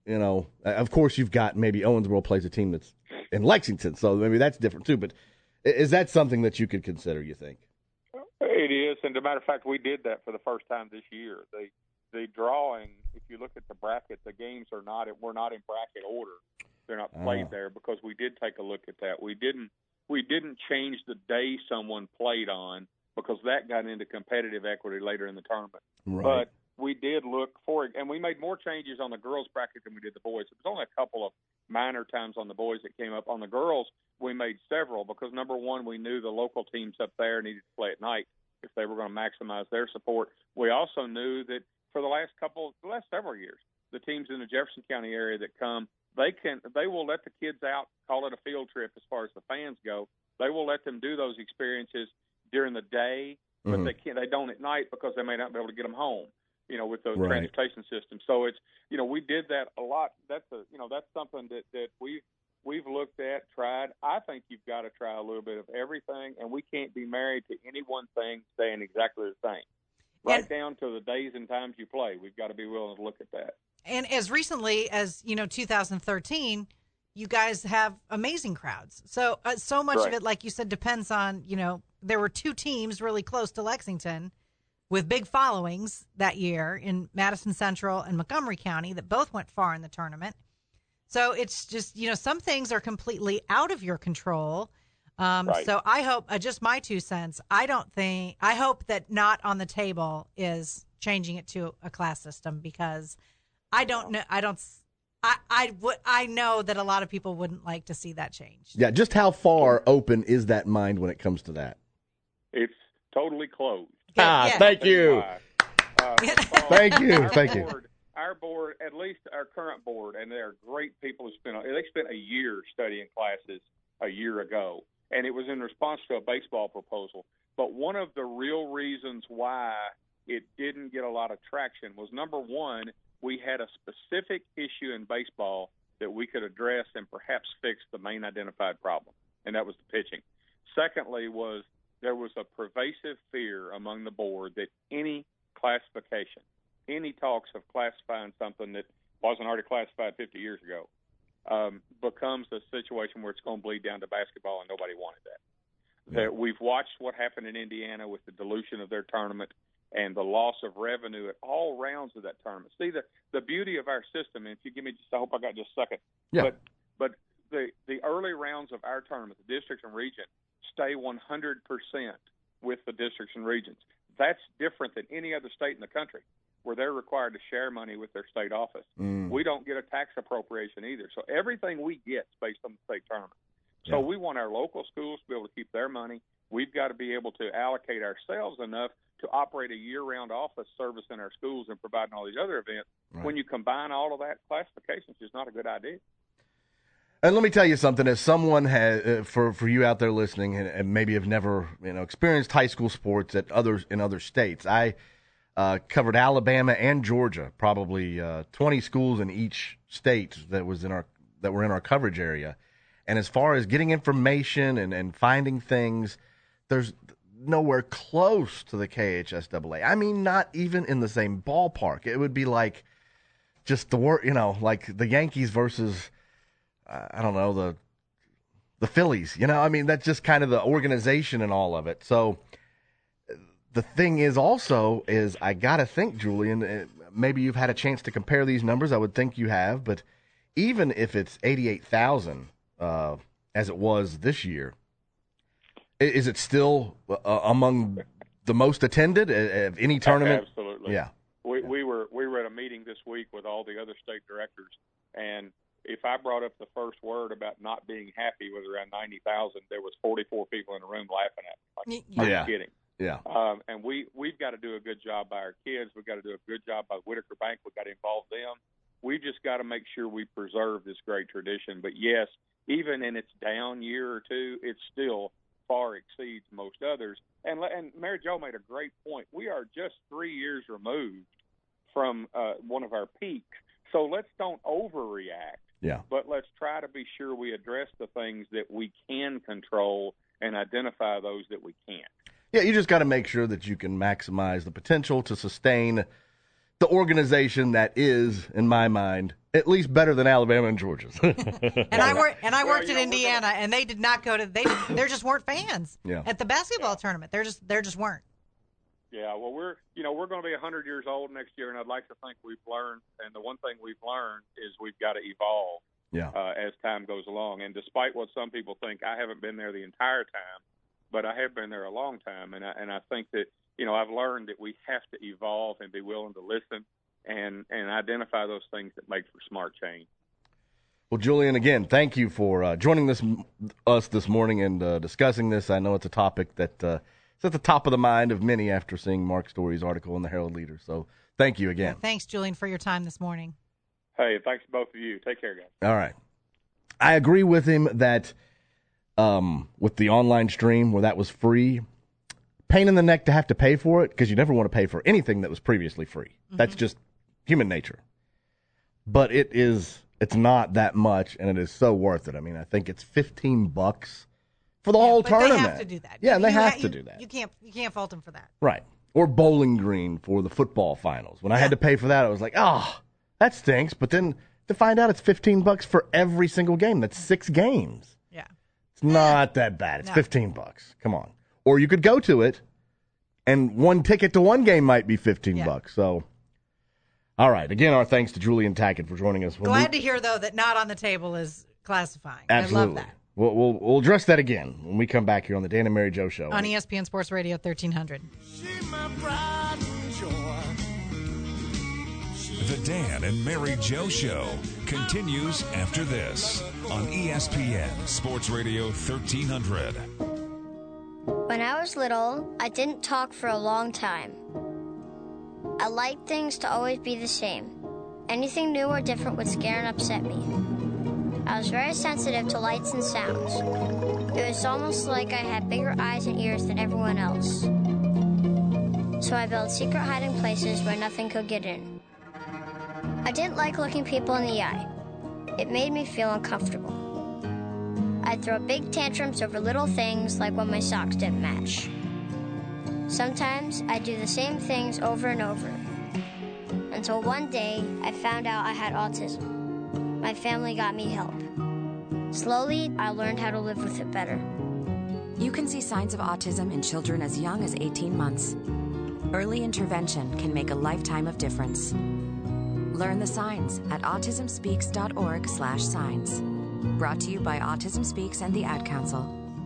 of course you've got maybe Owensboro plays a team that's in Lexington, so maybe that's different too, but is that something that you could consider, you think? It is, and as a matter of fact, we did that for the first time this year. The drawing, if you look at the bracket, the games were not in bracket order. They're not played there because we did take a look at that. We didn't change the day someone played on because that got into competitive equity later in the tournament. Right. But we did look for it, and we made more changes on the girls' bracket than we did the boys. It was only a couple of minor times on the boys that came up. On the girls, we made several because, number one, we knew the local teams up there needed to play at night if they were going to maximize their support. We also knew that for the last several years, the teams in the Jefferson County area that come, they will let the kids out, call it a field trip as far as the fans go. They will let them do those experiences during the day, but they don't at night because they may not be able to get them home, with those transportation systems. So it's, we did that a lot. That's something that we've looked at, tried. I think you've got to try a little bit of everything, and we can't be married to any one thing staying exactly the same. Right down to the days and times you play. We've got to be willing to look at that. And as recently as, 2013, you guys have amazing crowds. So so much of it, like you said, depends on, there were two teams really close to Lexington with big followings that year in Madison Central and Montgomery County that both went far in the tournament. So it's just, some things are completely out of your control. So I hope, just my 2 cents, I hope that not on the table is changing it to a class system because I know that a lot of people wouldn't like to see that change. Yeah, just how far open is that mind when it comes to that? It's totally closed. Thank you. Thank you. Our board, at least our current board, and they're great people who they spent a year studying classes a year ago, and it was in response to a baseball proposal. But one of the real reasons why it didn't get a lot of traction was, number one, we had a specific issue in baseball that we could address and perhaps fix the main identified problem, and that was the pitching. Secondly there was a pervasive fear among the board that any classification, any talks of classifying something that wasn't already classified 50 years ago, becomes a situation where it's going to bleed down to basketball, and nobody wanted that. That we've watched what happened in Indiana with the dilution of their tournament and the loss of revenue at all rounds of that tournament. See, the beauty of our system, and if you give me I hope I got just a second. Yeah. But the early rounds of our tournament, the districts and region, stay 100% with the districts and regions. That's different than any other state in the country where they're required to share money with their state office. We don't get a tax appropriation either. So everything we get is based on the state tournament. So we want our local schools to be able to keep their money. We've got to be able to allocate ourselves enough to operate a year-round office service in our schools and providing all these other events. When you combine all of that, classification is just not a good idea. And let me tell you something, as someone has, for you out there listening and maybe have never experienced high school sports in other states, I covered Alabama and Georgia, probably 20 schools in each state that were in our coverage area. And as far as getting information and finding things, there's nowhere close to the KHSAA. I mean, not even in the same ballpark. It would be like just like the Yankees versus, I don't know, the Phillies. I mean, that's just kind of the organization and all of it. So the thing is I got to think, Julian, maybe you've had a chance to compare these numbers. I would think you have, but even if it's 88,000 as it was this year. Is it still among the most attended of any tournament? Absolutely. Yeah. We were at a meeting this week with all the other state directors, and if I brought up the first word about not being happy with around 90,000, there was 44 people in the room laughing at me. Like, are you kidding? Yeah. And we've got to do a good job by our kids. We've got to do a good job by Whitaker Bank. We've got to involve them. We've just got to make sure we preserve this great tradition. But, yes, even in its down year or two, it still far exceeds most others. And Mary Jo made a great point. We are just 3 years removed from one of our peaks. So let's don't overreact. Yeah. But let's try to be sure we address the things that we can control and identify those that we can't. Yeah, you just got to make sure that you can maximize the potential to sustain the organization that is, in my mind, at least better than Alabama and Georgia's. And I worked in Indiana, and they did not go to. There just weren't fans at the basketball tournament. There just weren't. Yeah, well, we're going to be 100 years old next year, and I'd like to think we've learned. And the one thing we've learned is we've got to evolve as time goes along. And despite what some people think, I haven't been there the entire time, but I have been there a long time. And I think that I've learned that we have to evolve and be willing to listen and identify those things that make for smart change. Well, Julian, again, thank you for joining us this morning and discussing this. I know it's a topic that it's at the top of the mind of many after seeing Mark Story's article in the Herald Leader. So thank you again. Thanks, Julian, for your time this morning. Hey, thanks to both of you. Take care, guys. All right. I agree with him that with the online stream where that was free, pain in the neck to have to pay for it because you never want to pay for anything that was previously free. Mm-hmm. That's just human nature. But it's not that much, and it is so worth it. I mean, I think it's $15 for the whole tournament. They have to do that. Yeah, they have to do that. You can't fault them for that. Right. Or Bowling Green for the football finals. When I had to pay for that, I was like, that stinks. But then to find out it's $15 for every single game. That's 6 games. Yeah. It's not that bad. It's $15. Come on. Or you could go to it, and one ticket to one game might be $15. So, all right. Again, our thanks to Julian Tackett for joining us. Glad to hear, though, that not on the table is classifying. Absolutely. I love that. We'll address that again when we come back here on the Dan and Mary Jo Show. On ESPN Sports Radio 1300. The Dan and Mary Jo Show continues after this on ESPN Sports Radio 1300. When I was little, I didn't talk for a long time. I liked things to always be the same. Anything new or different would scare and upset me. I was very sensitive to lights and sounds. It was almost like I had bigger eyes and ears than everyone else. So I built secret hiding places where nothing could get in. I didn't like looking people in the eye. It made me feel uncomfortable. I'd throw big tantrums over little things like when my socks didn't match. Sometimes I'd do the same things over and over. Until one day, I found out I had autism. My family got me help. Slowly, I learned how to live with it better. You can see signs of autism in children as young as 18 months. Early intervention can make a lifetime of difference. Learn the signs at autismspeaks.org/signs. Brought to you by Autism Speaks and the Ad Council.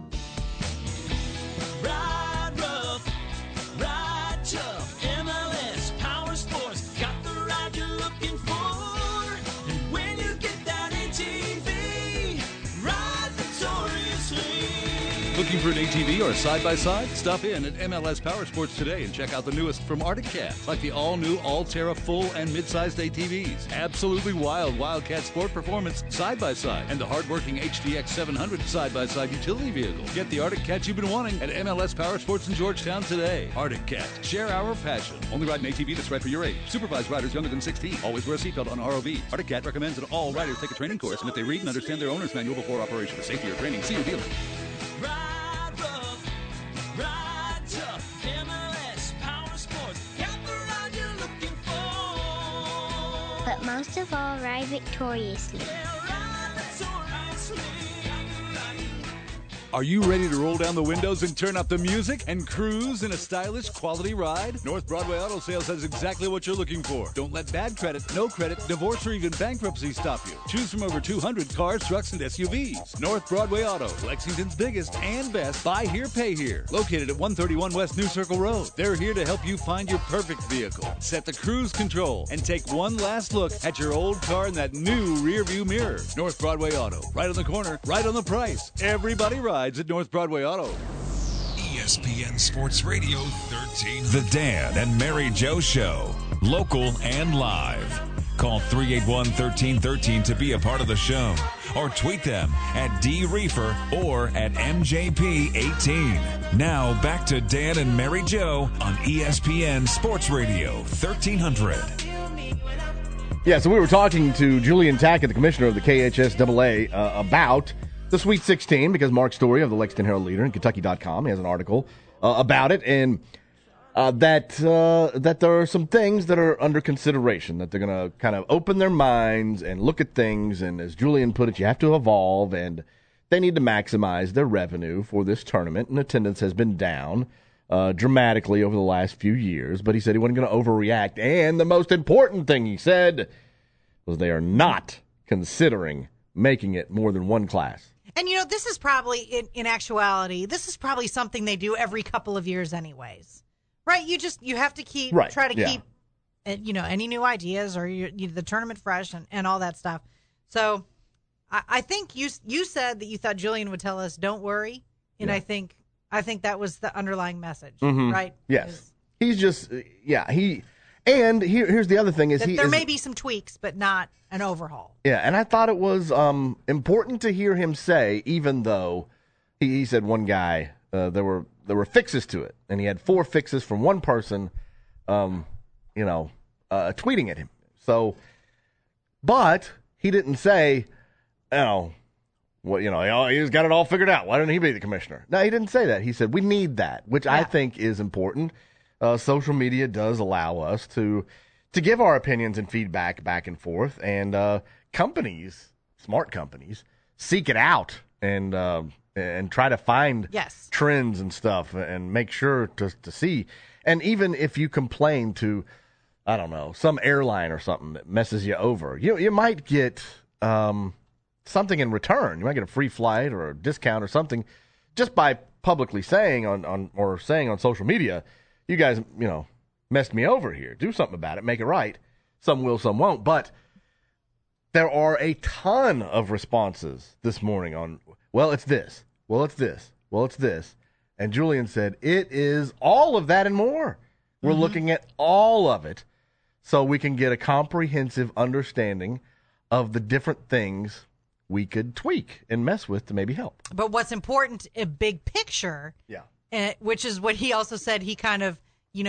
Ride rough, ride tough, MLS Power Sports got the ride you're looking for. And when you get that ATV, ride victoriously. Looking for an ATV or a side-by-side? Stop in at MLS Power Sports today and check out the newest from Arctic Cat, like the all-new All-Terra full and mid-sized ATVs. Absolutely wild Wildcat Sport Performance side-by-side and the hard-working HDX 700 side-by-side utility vehicle. Get the Arctic Cat you've been wanting at MLS Power Sports in Georgetown today. Arctic Cat, share our passion. Only ride an ATV that's right for your age. Supervised riders younger than 16. Always wear a seatbelt on ROVs. Arctic Cat recommends that all riders take a training course and that they read and understand their owner's manual before operation. For safety or training, see your dealer. Ride rough, ride tough, MLS Power Sports got the ride you're looking for. But most of all, ride victoriously. Are you ready to roll down the windows and turn up the music and cruise in a stylish quality ride? North Broadway Auto Sales has exactly what you're looking for. Don't let bad credit, no credit, divorce, or even bankruptcy stop you. Choose from over 200 cars, trucks, and SUVs. North Broadway Auto, Lexington's biggest and best buy here, pay here. Located at 131 West New Circle Road. They're here to help you find your perfect vehicle. Set the cruise control and take one last look at your old car in that new rear view mirror. North Broadway Auto, right on the corner, right on the price. Everybody rides at North Broadway Auto. ESPN Sports Radio 13. The Dan and Mary Joe Show. Local and live. Call 381-1313 to be a part of the show. Or tweet them at DReefer or at MJP18. Now back to Dan and Mary Joe on ESPN Sports Radio 1300. Yeah, so we were talking to Julian Tackett, the commissioner of the KHSAA, about the Sweet 16, because Mark Story of the Lexington Herald Leader and Kentucky.com has an article about it, and that there are some things that are under consideration, that they're going to kind of open their minds and look at things, and as Julian put it, you have to evolve, and they need to maximize their revenue for this tournament, and attendance has been down dramatically over the last few years, but he said he wasn't going to overreact, and the most important thing he said was they are not considering making it more than one class. And, you know, this is probably, in actuality, this is probably something they do every couple of years anyways. Right? You have to keep, try to keep, you know, any new ideas or the tournament fresh and all that stuff. So I think you said that you thought Julian would tell us, don't worry. And I think that was the underlying message, right? Yes. He's just, and here's the other thing is there may be some tweaks, but not an overhaul. Yeah, and I thought it was important to hear him say, even though he said one guy, there were fixes to it, and he had 4 fixes from one person, tweeting at him. So, but he didn't say, he's got it all figured out. Why didn't he be the commissioner? No, he didn't say that. He said, we need that, which I think is important. Social media does allow us to give our opinions and feedback back and forth, and companies, smart companies, seek it out and try to find trends and stuff and make sure to see. And even if you complain to, I don't know, some airline or something that messes you over, you might get something in return. You might get a free flight or a discount or something just by publicly saying on social media, you guys, messed me over here. Do something about it. Make it right. Some will, some won't. But there are a ton of responses this morning on, well, it's this. Well, it's this. Well, it's this. And Julian said, it is all of that and more. We're looking at all of it so we can get a comprehensive understanding of the different things we could tweak and mess with to maybe help. But what's important, a big picture, which is what he also said he kind of,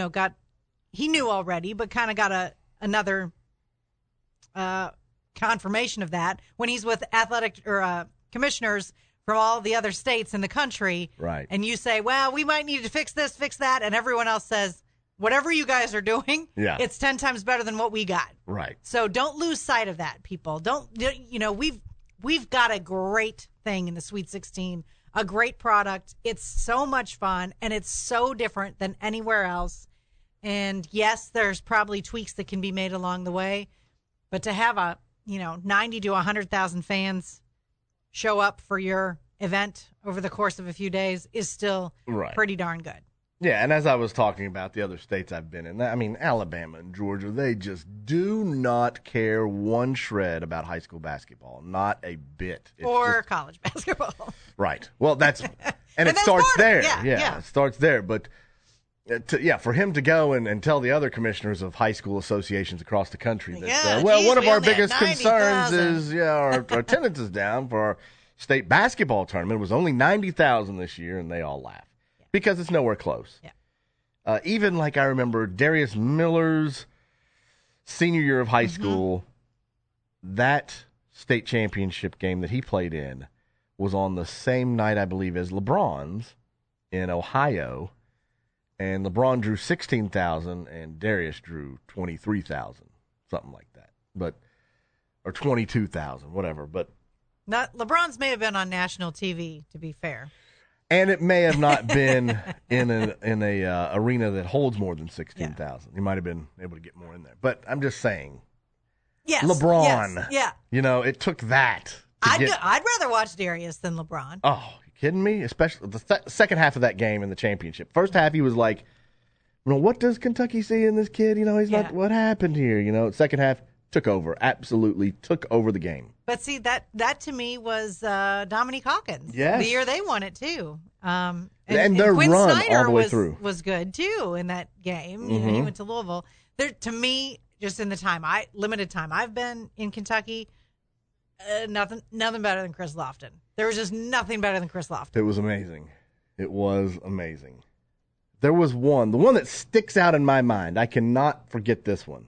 he knew already, but kind of got another confirmation of that when he's with athletic or commissioners from all the other states in the country. Right. And you say, well, we might need to fix this, fix that. And everyone else says, whatever you guys are doing, it's 10 times better than what we got. Right. So don't lose sight of that, people. We've got a great thing in the Sweet 16, a great product. It's so much fun, and it's so different than anywhere else. And yes, there's probably tweaks that can be made along the way, but to have 90 to 100,000 fans show up for your event over the course of a few days is still pretty darn good. Yeah, and as I was talking about the other states I've been in, I mean, Alabama and Georgia, they just do not care one shred about high school basketball. Not a bit. Or college basketball. Right. Well, that's – and it starts there. Yeah, it starts there. But, for him to go and tell the other commissioners of high school associations across the country that, one of our biggest concerns is our attendance is down for our state basketball tournament. It was only 90,000 this year, and they all laugh. Because it's nowhere close. Yeah. Even like I remember Darius Miller's senior year of high school, that state championship game that he played in was on the same night, I believe, as LeBron's in Ohio. And LeBron drew 16,000 and Darius drew 23,000, something like that. Or 22,000, whatever. But LeBron's may have been on national TV, to be fair. And it may have not been in a arena that holds more than 16,000. You might have been able to get more in there. But I'm just saying, Yes, LeBron. yes, yeah. You know, it took that. I'd rather watch Darius than LeBron. Oh, you kidding me? Especially the second half of that game in the championship. First half, he was like, you know, what does Kentucky see in this kid? You know, he's not. What happened here? You know, second half took over. Absolutely took over the game. But see, that to me was Dominique Hawkins. Yes. The year they won it, too. And their Quinn run Snyder all the way through. was good, too, in that game. You know, he went to Louisville. To me, just in the limited time I've been in Kentucky, nothing better than Chris Lofton. There was just nothing better than Chris Lofton. It was amazing. It was amazing. There was the one that sticks out in my mind. I cannot forget this one.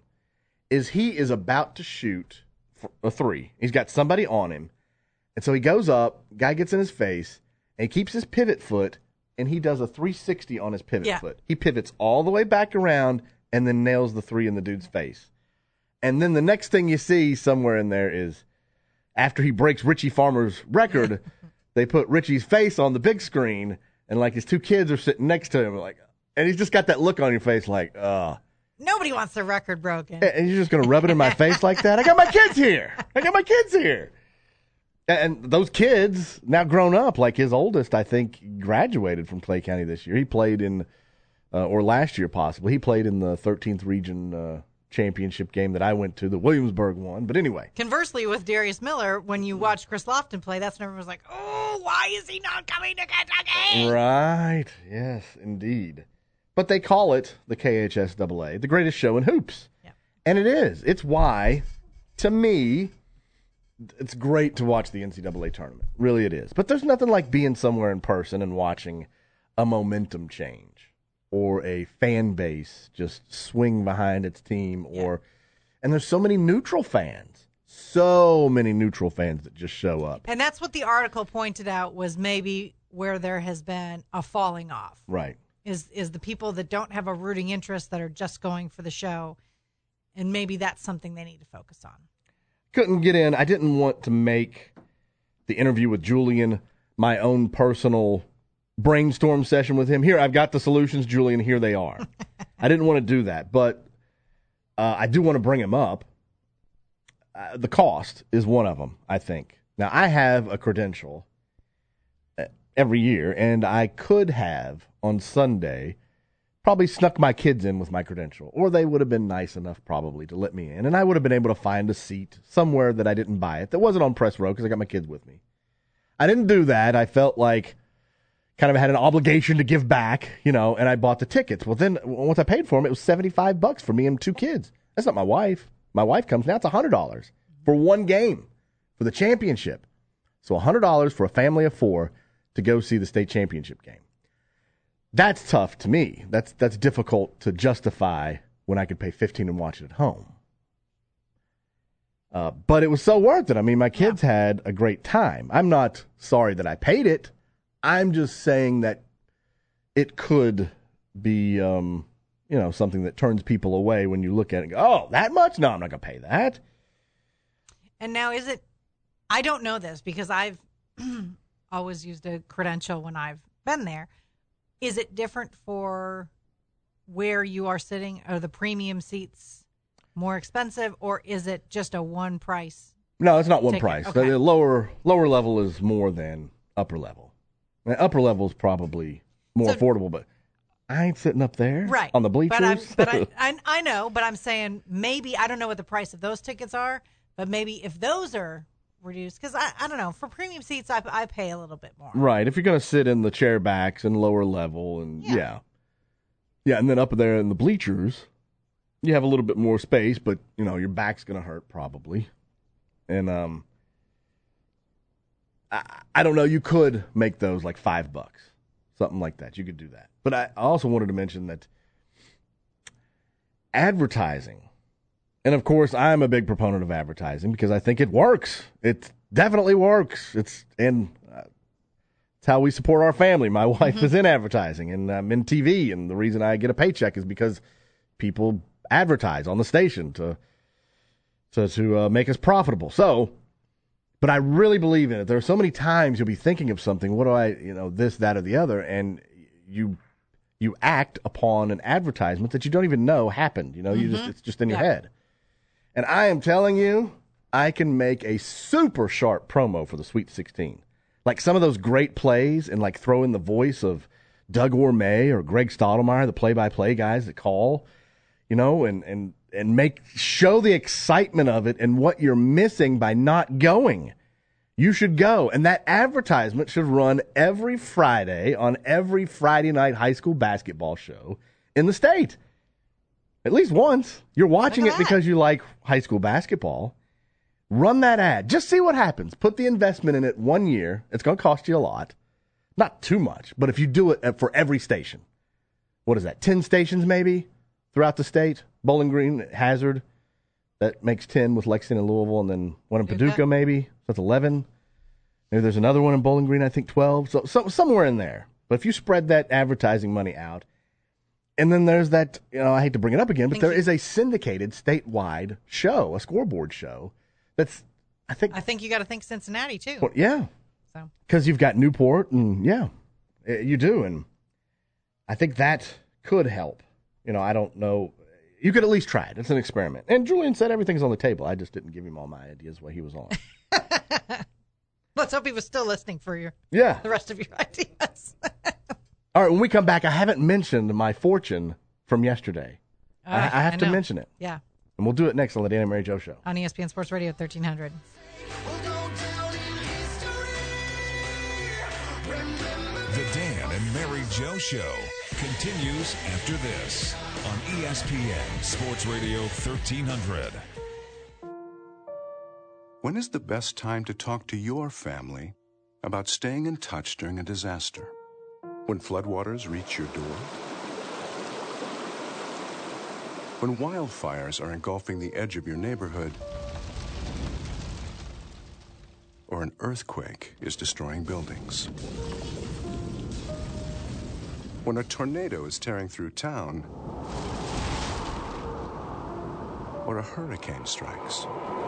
He is about to shoot a three. He's got somebody on him. And so he goes up, guy gets in his face, and he keeps his pivot foot, and he does a 360 on his pivot foot. He pivots all the way back around and then nails the three in the dude's face. And then the next thing you see somewhere in there is after he breaks Richie Farmer's record, they put Richie's face on the big screen, and like his two kids are sitting next to him, and he's just got that look on your face like, Nobody wants their record broken. And you're just going to rub it in my face like that? I got my kids here. And those kids, now grown up, like his oldest, I think, graduated from Clay County this year. He played in, or last year possibly, he played in the 13th region championship game that I went to, the Williamsburg one. But anyway. Conversely, with Darius Miller, when you watch Chris Lofton play, that's when everyone's like, oh, why is he not coming to Kentucky? Right. Yes, indeed. But they call it the KHSAA, the greatest show in hoops. Yeah. And it is. It's why, to me, it's great to watch the NCAA tournament. Really it is. But there's nothing like being somewhere in person and watching a momentum change or a fan base just swing behind its team. And there's so many neutral fans. So many neutral fans that just show up. And that's what the article pointed out was maybe where there has been a falling off. Right. Is the people that don't have a rooting interest that are just going for the show, and maybe that's something they need to focus on. Couldn't get in. I didn't want to make the interview with Julian my own personal brainstorm session with him. Here, I've got the solutions, Julian. Here they are. I didn't want to do that, but I do want to bring him up. The cost is one of them, I think. Now, I have a credential every year, and I could have on Sunday probably snuck my kids in with my credential, or they would have been nice enough probably to let me in, and I would have been able to find a seat somewhere that I didn't buy it that wasn't on press row because I got my kids with me. I didn't do that. I felt like kind of had an obligation to give back, and I bought the tickets. Well, then once I paid for them, it was $75 for me and two kids. That's not my wife. My wife comes now. It's $100 for one game for the championship. So $100 for a family of four to go see the state championship game. That's tough to me. That's difficult to justify when I could pay $15 and watch it at home. But it was so worth it. I mean, my kids had a great time. I'm not sorry that I paid it. I'm just saying that it could be, something that turns people away when you look at it and go, oh, that much? No, I'm not going to pay that. And now I don't know this because I've always used a credential when I've been there. Is it different for where you are sitting? Are the premium seats more expensive, or is it just a one price? No, it's not one ticket? price. Okay. The lower level is more than upper level. The upper level is probably more affordable, but I ain't sitting up there on the bleachers. But I know, but I'm saying maybe, I don't know what the price of those tickets are, but maybe if those are reduced, because I don't know, for premium seats I pay a little bit more. Right, if you're going to sit in the chair backs and lower level, and yeah, and then up there in the bleachers, you have a little bit more space, but your back's going to hurt probably, and I don't know. You could make those like $5, something like that. You could do that, but I also wanted to mention that advertising. And, of course, I'm a big proponent of advertising because I think it works. It definitely works. It's how we support our family. My wife is in advertising, and I'm in TV, and the reason I get a paycheck is because people advertise on the station to make us profitable. So But I really believe in it. There are so many times you'll be thinking of something. What do I, this, that, or the other, and you act upon an advertisement that you don't even know happened. It's just in your head. And I am telling you, I can make a super sharp promo for the Sweet 16. Like some of those great plays, and like throw in the voice of Doug Orme or Greg Stottlemyre, the play-by-play guys that call, and show the excitement of it and what you're missing by not going. You should go. And that advertisement should run every Friday on every Friday night high school basketball show in the state. At least once. You're watching it because you like high school basketball. Run that ad. Just see what happens. Put the investment in it 1 year. It's going to cost you a lot. Not too much, but if you do it for every station. What is that, 10 stations maybe throughout the state? Bowling Green, Hazard. That makes 10 with Lexington and Louisville, and then one in Paducah maybe. So that's 11. Maybe there's another one in Bowling Green, I think 12. So somewhere in there. But if you spread that advertising money out, and then there's that, I hate to bring it up again, but there is a syndicated statewide show, a scoreboard show, that's, I think you got to think Cincinnati, too. Well, yeah. Because you've got Newport, and you do. And I think that could help. I don't know. You could at least try it. It's an experiment. And Julian said everything's on the table. I just didn't give him all my ideas while he was on. Let's hope he was still listening for the rest of your ideas. All right, when we come back, I haven't mentioned my fortune from yesterday. I have to mention it. Yeah. And we'll do it next on the Dan and Mary Jo Show. On ESPN Sports Radio 1300. The Dan and Mary Jo Show continues after this on ESPN Sports Radio 1300. When is the best time to talk to your family about staying in touch during a disaster? When floodwaters reach your door? When wildfires are engulfing the edge of your neighborhood? Or an earthquake is destroying buildings? When a tornado is tearing through town? Or a hurricane strikes?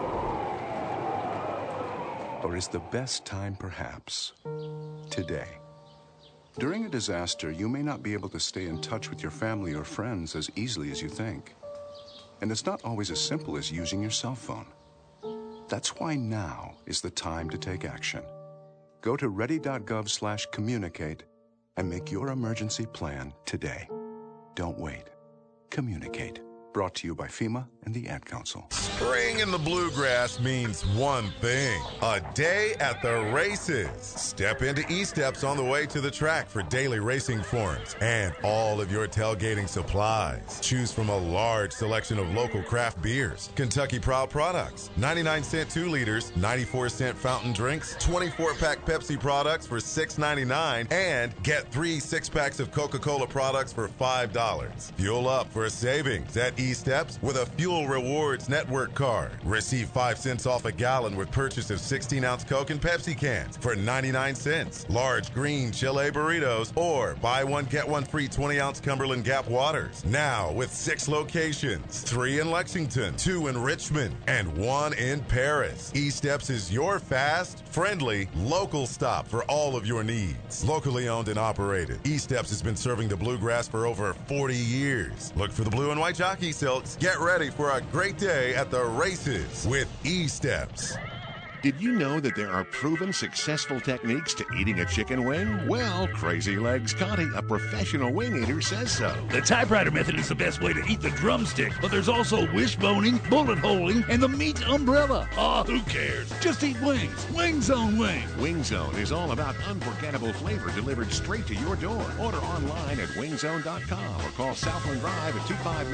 Or is the best time perhaps today? During a disaster, you may not be able to stay in touch with your family or friends as easily as you think. And it's not always as simple as using your cell phone. That's why now is the time to take action. Go to ready.gov/communicate and make your emergency plan today. Don't wait. Communicate. Brought to you by FEMA and the Ad Council. Spring in the Bluegrass means one thing: a day at the races. Step into E-Steps on the way to the track for daily racing forms and all of your tailgating supplies. Choose from a large selection of local craft beers, Kentucky Proud products, 99-cent 2 liters, 94-cent fountain drinks, 24-pack Pepsi products for $6.99, and get 3 6-packs of Coca-Cola products for $5. Fuel up for a savings at E-Steps with a Fuel Rewards Network card. Receive 5 cents off a gallon with purchase of 16-ounce Coke and Pepsi cans for 99 cents. Large green Chile burritos, or buy one, get one free 20-ounce Cumberland Gap waters. Now with 6 locations, 3 in Lexington, 2 in Richmond, and 1 in Paris. E-Steps is your fast, friendly, local stop for all of your needs. Locally owned and operated, E-Steps has been serving the Bluegrass for over 40 years. Look for the blue and white jockey silks. Get ready for a great day at the races with E-Steps. Did you know that there are proven successful techniques to eating a chicken wing? Well, Crazy Legs Connie, a professional wing eater, says so. The typewriter method is the best way to eat the drumstick, but there's also wishboning, bullet holing, and the meat umbrella. Ah, who cares? Just eat wings. Wing Zone Wings. Wing Zone is all about unforgettable flavor delivered straight to your door. Order online at wingzone.com or call Southland Drive at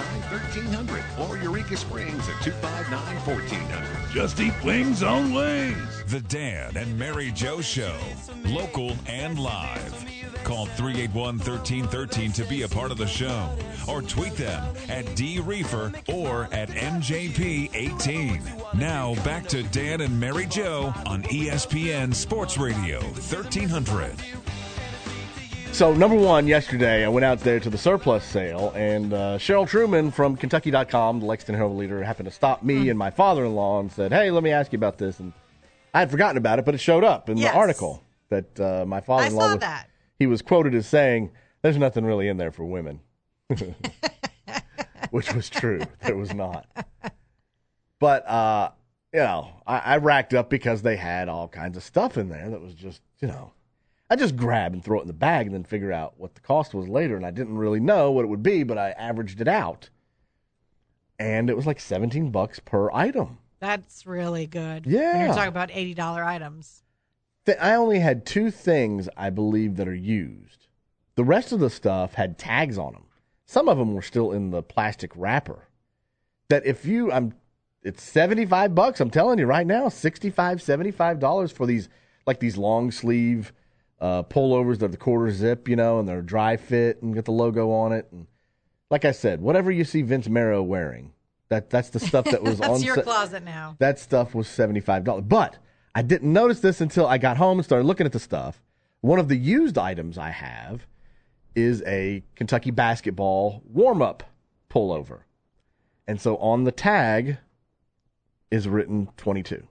259-1300 or Eureka Springs at 259-1400. Just eat Wing Zone Wings. The Dan and Mary Jo Show, local and live. Call 381-1313 to be a part of the show, or tweet them at DReefer or at MJP18. Now back to Dan and Mary Jo on ESPN Sports Radio 1300. So, number one, yesterday I went out there to the surplus sale, and Cheryl Truman from Kentucky.com, the Lexington Herald leader, happened to stop me and my father-in-law and said, "Hey, let me ask you about this." And I had forgotten about it, but it showed up in Yes. the article that my father-in-law I saw was, that. he was quoted as saying, "There's nothing really in there for women," which was true. There was not. But I racked up because they had all kinds of stuff in there that was just, I just grab and throw it in the bag and then figure out what the cost was later. And I didn't really know what it would be, but I averaged it out. And it was like $17 per item. That's really good. Yeah. When you're talking about $80 items. I only had 2 things, I believe, that are used. The rest of the stuff had tags on them. Some of them were still in the plastic wrapper. That if it's $75, I'm telling you right now, $65, $75 for these long sleeve pullovers that are the quarter zip, and they're dry fit and get the logo on it. And like I said, whatever you see Vince Marrow wearing, that's the stuff that was That's on your closet now. That stuff was $75. But I didn't notice this until I got home and started looking at the stuff. One of the used items I have is a Kentucky basketball warm-up pullover. And so on the tag is written 22.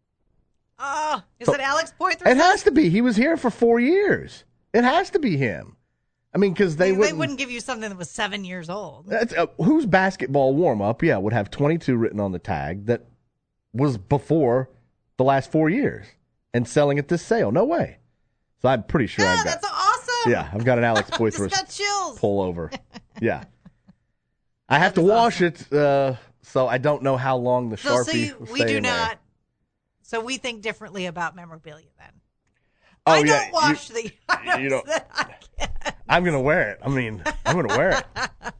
Oh, is it Alex Poythress? It has to be. He was here for 4 years. It has to be him. I mean, because they wouldn't give you something that was 7 years old. That's, whose basketball warm-up, would have 22 written on the tag that was before the last 4 years and selling at this sale. No way. So I'm pretty sure I've got... That's awesome. Yeah, I've got an Alex Poythress Just got chills. pullover. Yeah. I have to wash it, so I don't know how long the Sharpie will we stay do in there. not. So we think differently about memorabilia then. Oh, I don't wash the items you don't, that I get. I'm going to wear it. I mean, I'm going to wear it.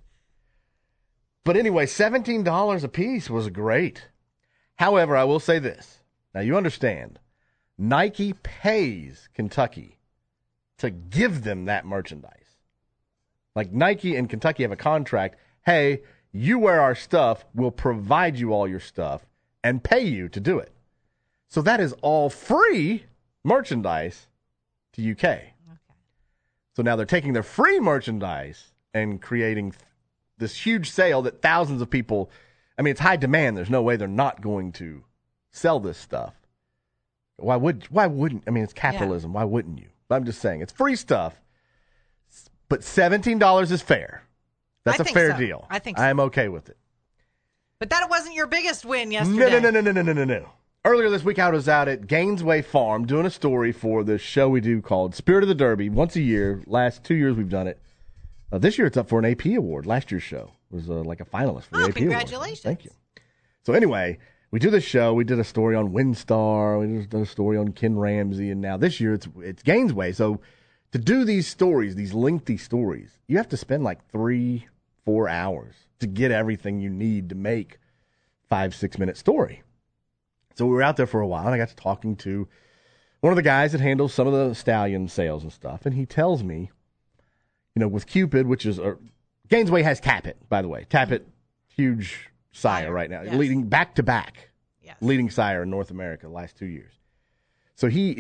But anyway, $17 a piece was great. However, I will say this. Now, you understand, Nike pays Kentucky to give them that merchandise. Like Nike and Kentucky have a contract. Hey, you wear our stuff, we'll provide you all your stuff and pay you to do it. So that is all free merchandise to UK. Okay. So now they're taking their free merchandise and creating this huge sale that thousands of people, I mean, it's high demand. There's no way they're not going to sell this stuff. Why wouldn't, I mean, it's capitalism. Yeah. Why wouldn't you? I'm just saying, it's free stuff, but $17 is fair. That's a fair deal. I think so. I'm okay with it. But that wasn't your biggest win yesterday. No. Earlier this week, I was out at Gainesway Farm doing a story for this show we do called Spirit of the Derby. Once a year. Last 2 years we've done it. This year it's up for an AP award. Last year's show was like a finalist for the AP congratulations. award. Thank you. So anyway, we do this show. We did a story on Windstar. We just did a story on Ken Ramsey. And now this year it's Gainesway. So to do these stories, these lengthy stories, you have to spend like 3-4 hours to get everything you need to make 5-6 minute story. So we were out there for a while, and I got to talking to one of the guys that handles some of the stallion sales and stuff, and he tells me, with Cupid, which is Gainesway has Tappet, by the way. Tappet, huge sire right now, leading back-to-back, leading sire in North America the last 2 years. So he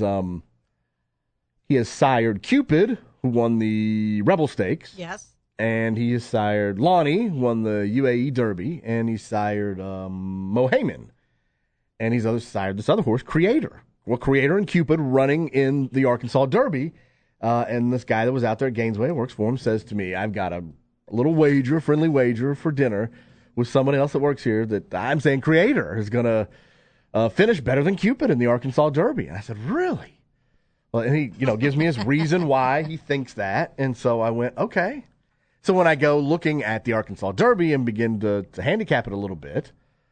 has sired Cupid, who won the Rebel Stakes. Yes. And he has sired Lonnie, who won the UAE Derby, and he sired Mohaymen. And he's sired this other horse, Creator. Well, Creator and Cupid running in the Arkansas Derby. And this guy that was out there at Gainesway, works for him, says to me, I've got a little wager, friendly wager for dinner with someone else that works here that I'm saying Creator is going to finish better than Cupid in the Arkansas Derby. And I said, really? Well, and he gives me his reason why he thinks that. And so I went, okay. So when I go looking at the Arkansas Derby and begin to handicap it a little bit,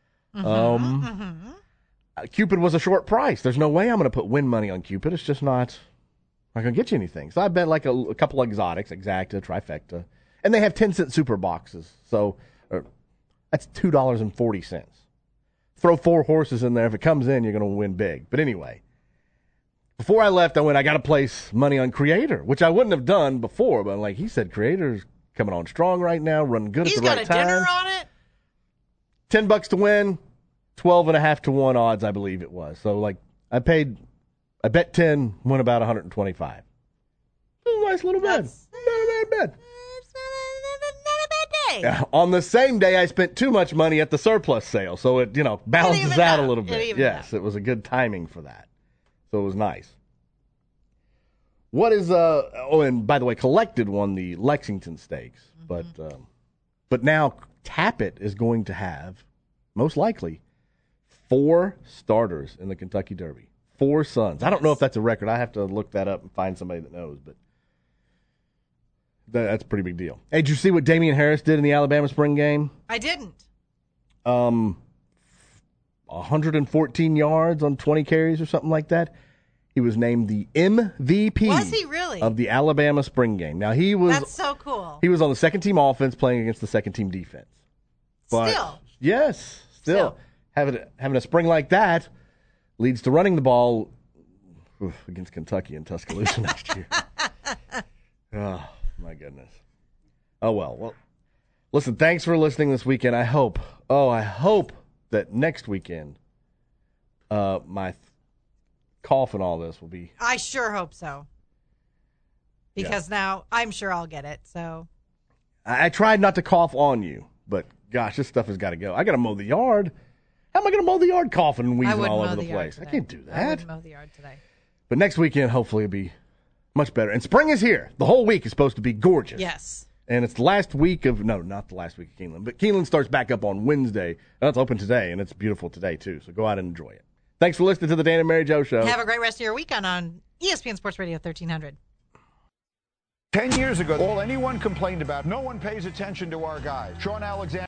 Cupid was a short price. There's no way I'm going to put win money on Cupid. It's just not going to get you anything. So I bet like a couple of exotics, Exacta, Trifecta. And they have 10-cent super boxes. So that's $2.40. Throw 4 horses in there. If it comes in, you're going to win big. But anyway, before I left, I got to place money on Creator, which I wouldn't have done before. But like he said, Creator's coming on strong right now, running good at the right time. He's got a dinner on it? $10 to win. 12.5 to 1 odds, I believe it was. So, like, I bet 10, won about 125. Nice little bet. Not a bad bet. Not a bad day. On the same day, I spent too much money at the surplus sale, so it balances out a little bit. Yes, it was a good timing for that, so it was nice. What is and by the way, Collected won the Lexington Stakes, but now Tappet is going to have most likely 4 starters in the Kentucky Derby. 4 sons. I don't know if that's a record. I have to look that up and find somebody that knows, but that's a pretty big deal. Hey, did you see what Damian Harris did in the Alabama spring game? I didn't. 114 yards on 20 carries or something like that. He was named the MVP Was he really? of the Alabama spring game. Now, That's so cool. He was on the second-team offense playing against the second-team defense. But Still. Yes, still. Having a spring like that leads to running the ball against Kentucky in Tuscaloosa next year. Oh, my goodness. Oh, well, listen, thanks for listening this weekend. I hope that next weekend my cough and all this will be... I sure hope so. Because now I'm sure I'll get it, so... I tried not to cough on you, but gosh, this stuff has got to go. I got to mow the yard. How am I going to mow the yard coughing and wheezing all over the place? I can't do that. I wouldn't mow the yard today. But next weekend, hopefully, it'll be much better. And spring is here. The whole week is supposed to be gorgeous. Yes. And it's the last week of... No, not the last week of Keeneland. But Keeneland starts back up on Wednesday. It's open today, and it's beautiful today, too. So go out and enjoy it. Thanks for listening to the Dan and Mary Jo Show. Have a great rest of your weekend on ESPN Sports Radio 1300. 10 years ago, all anyone complained about, no one pays attention to our guys. Sean Alexander.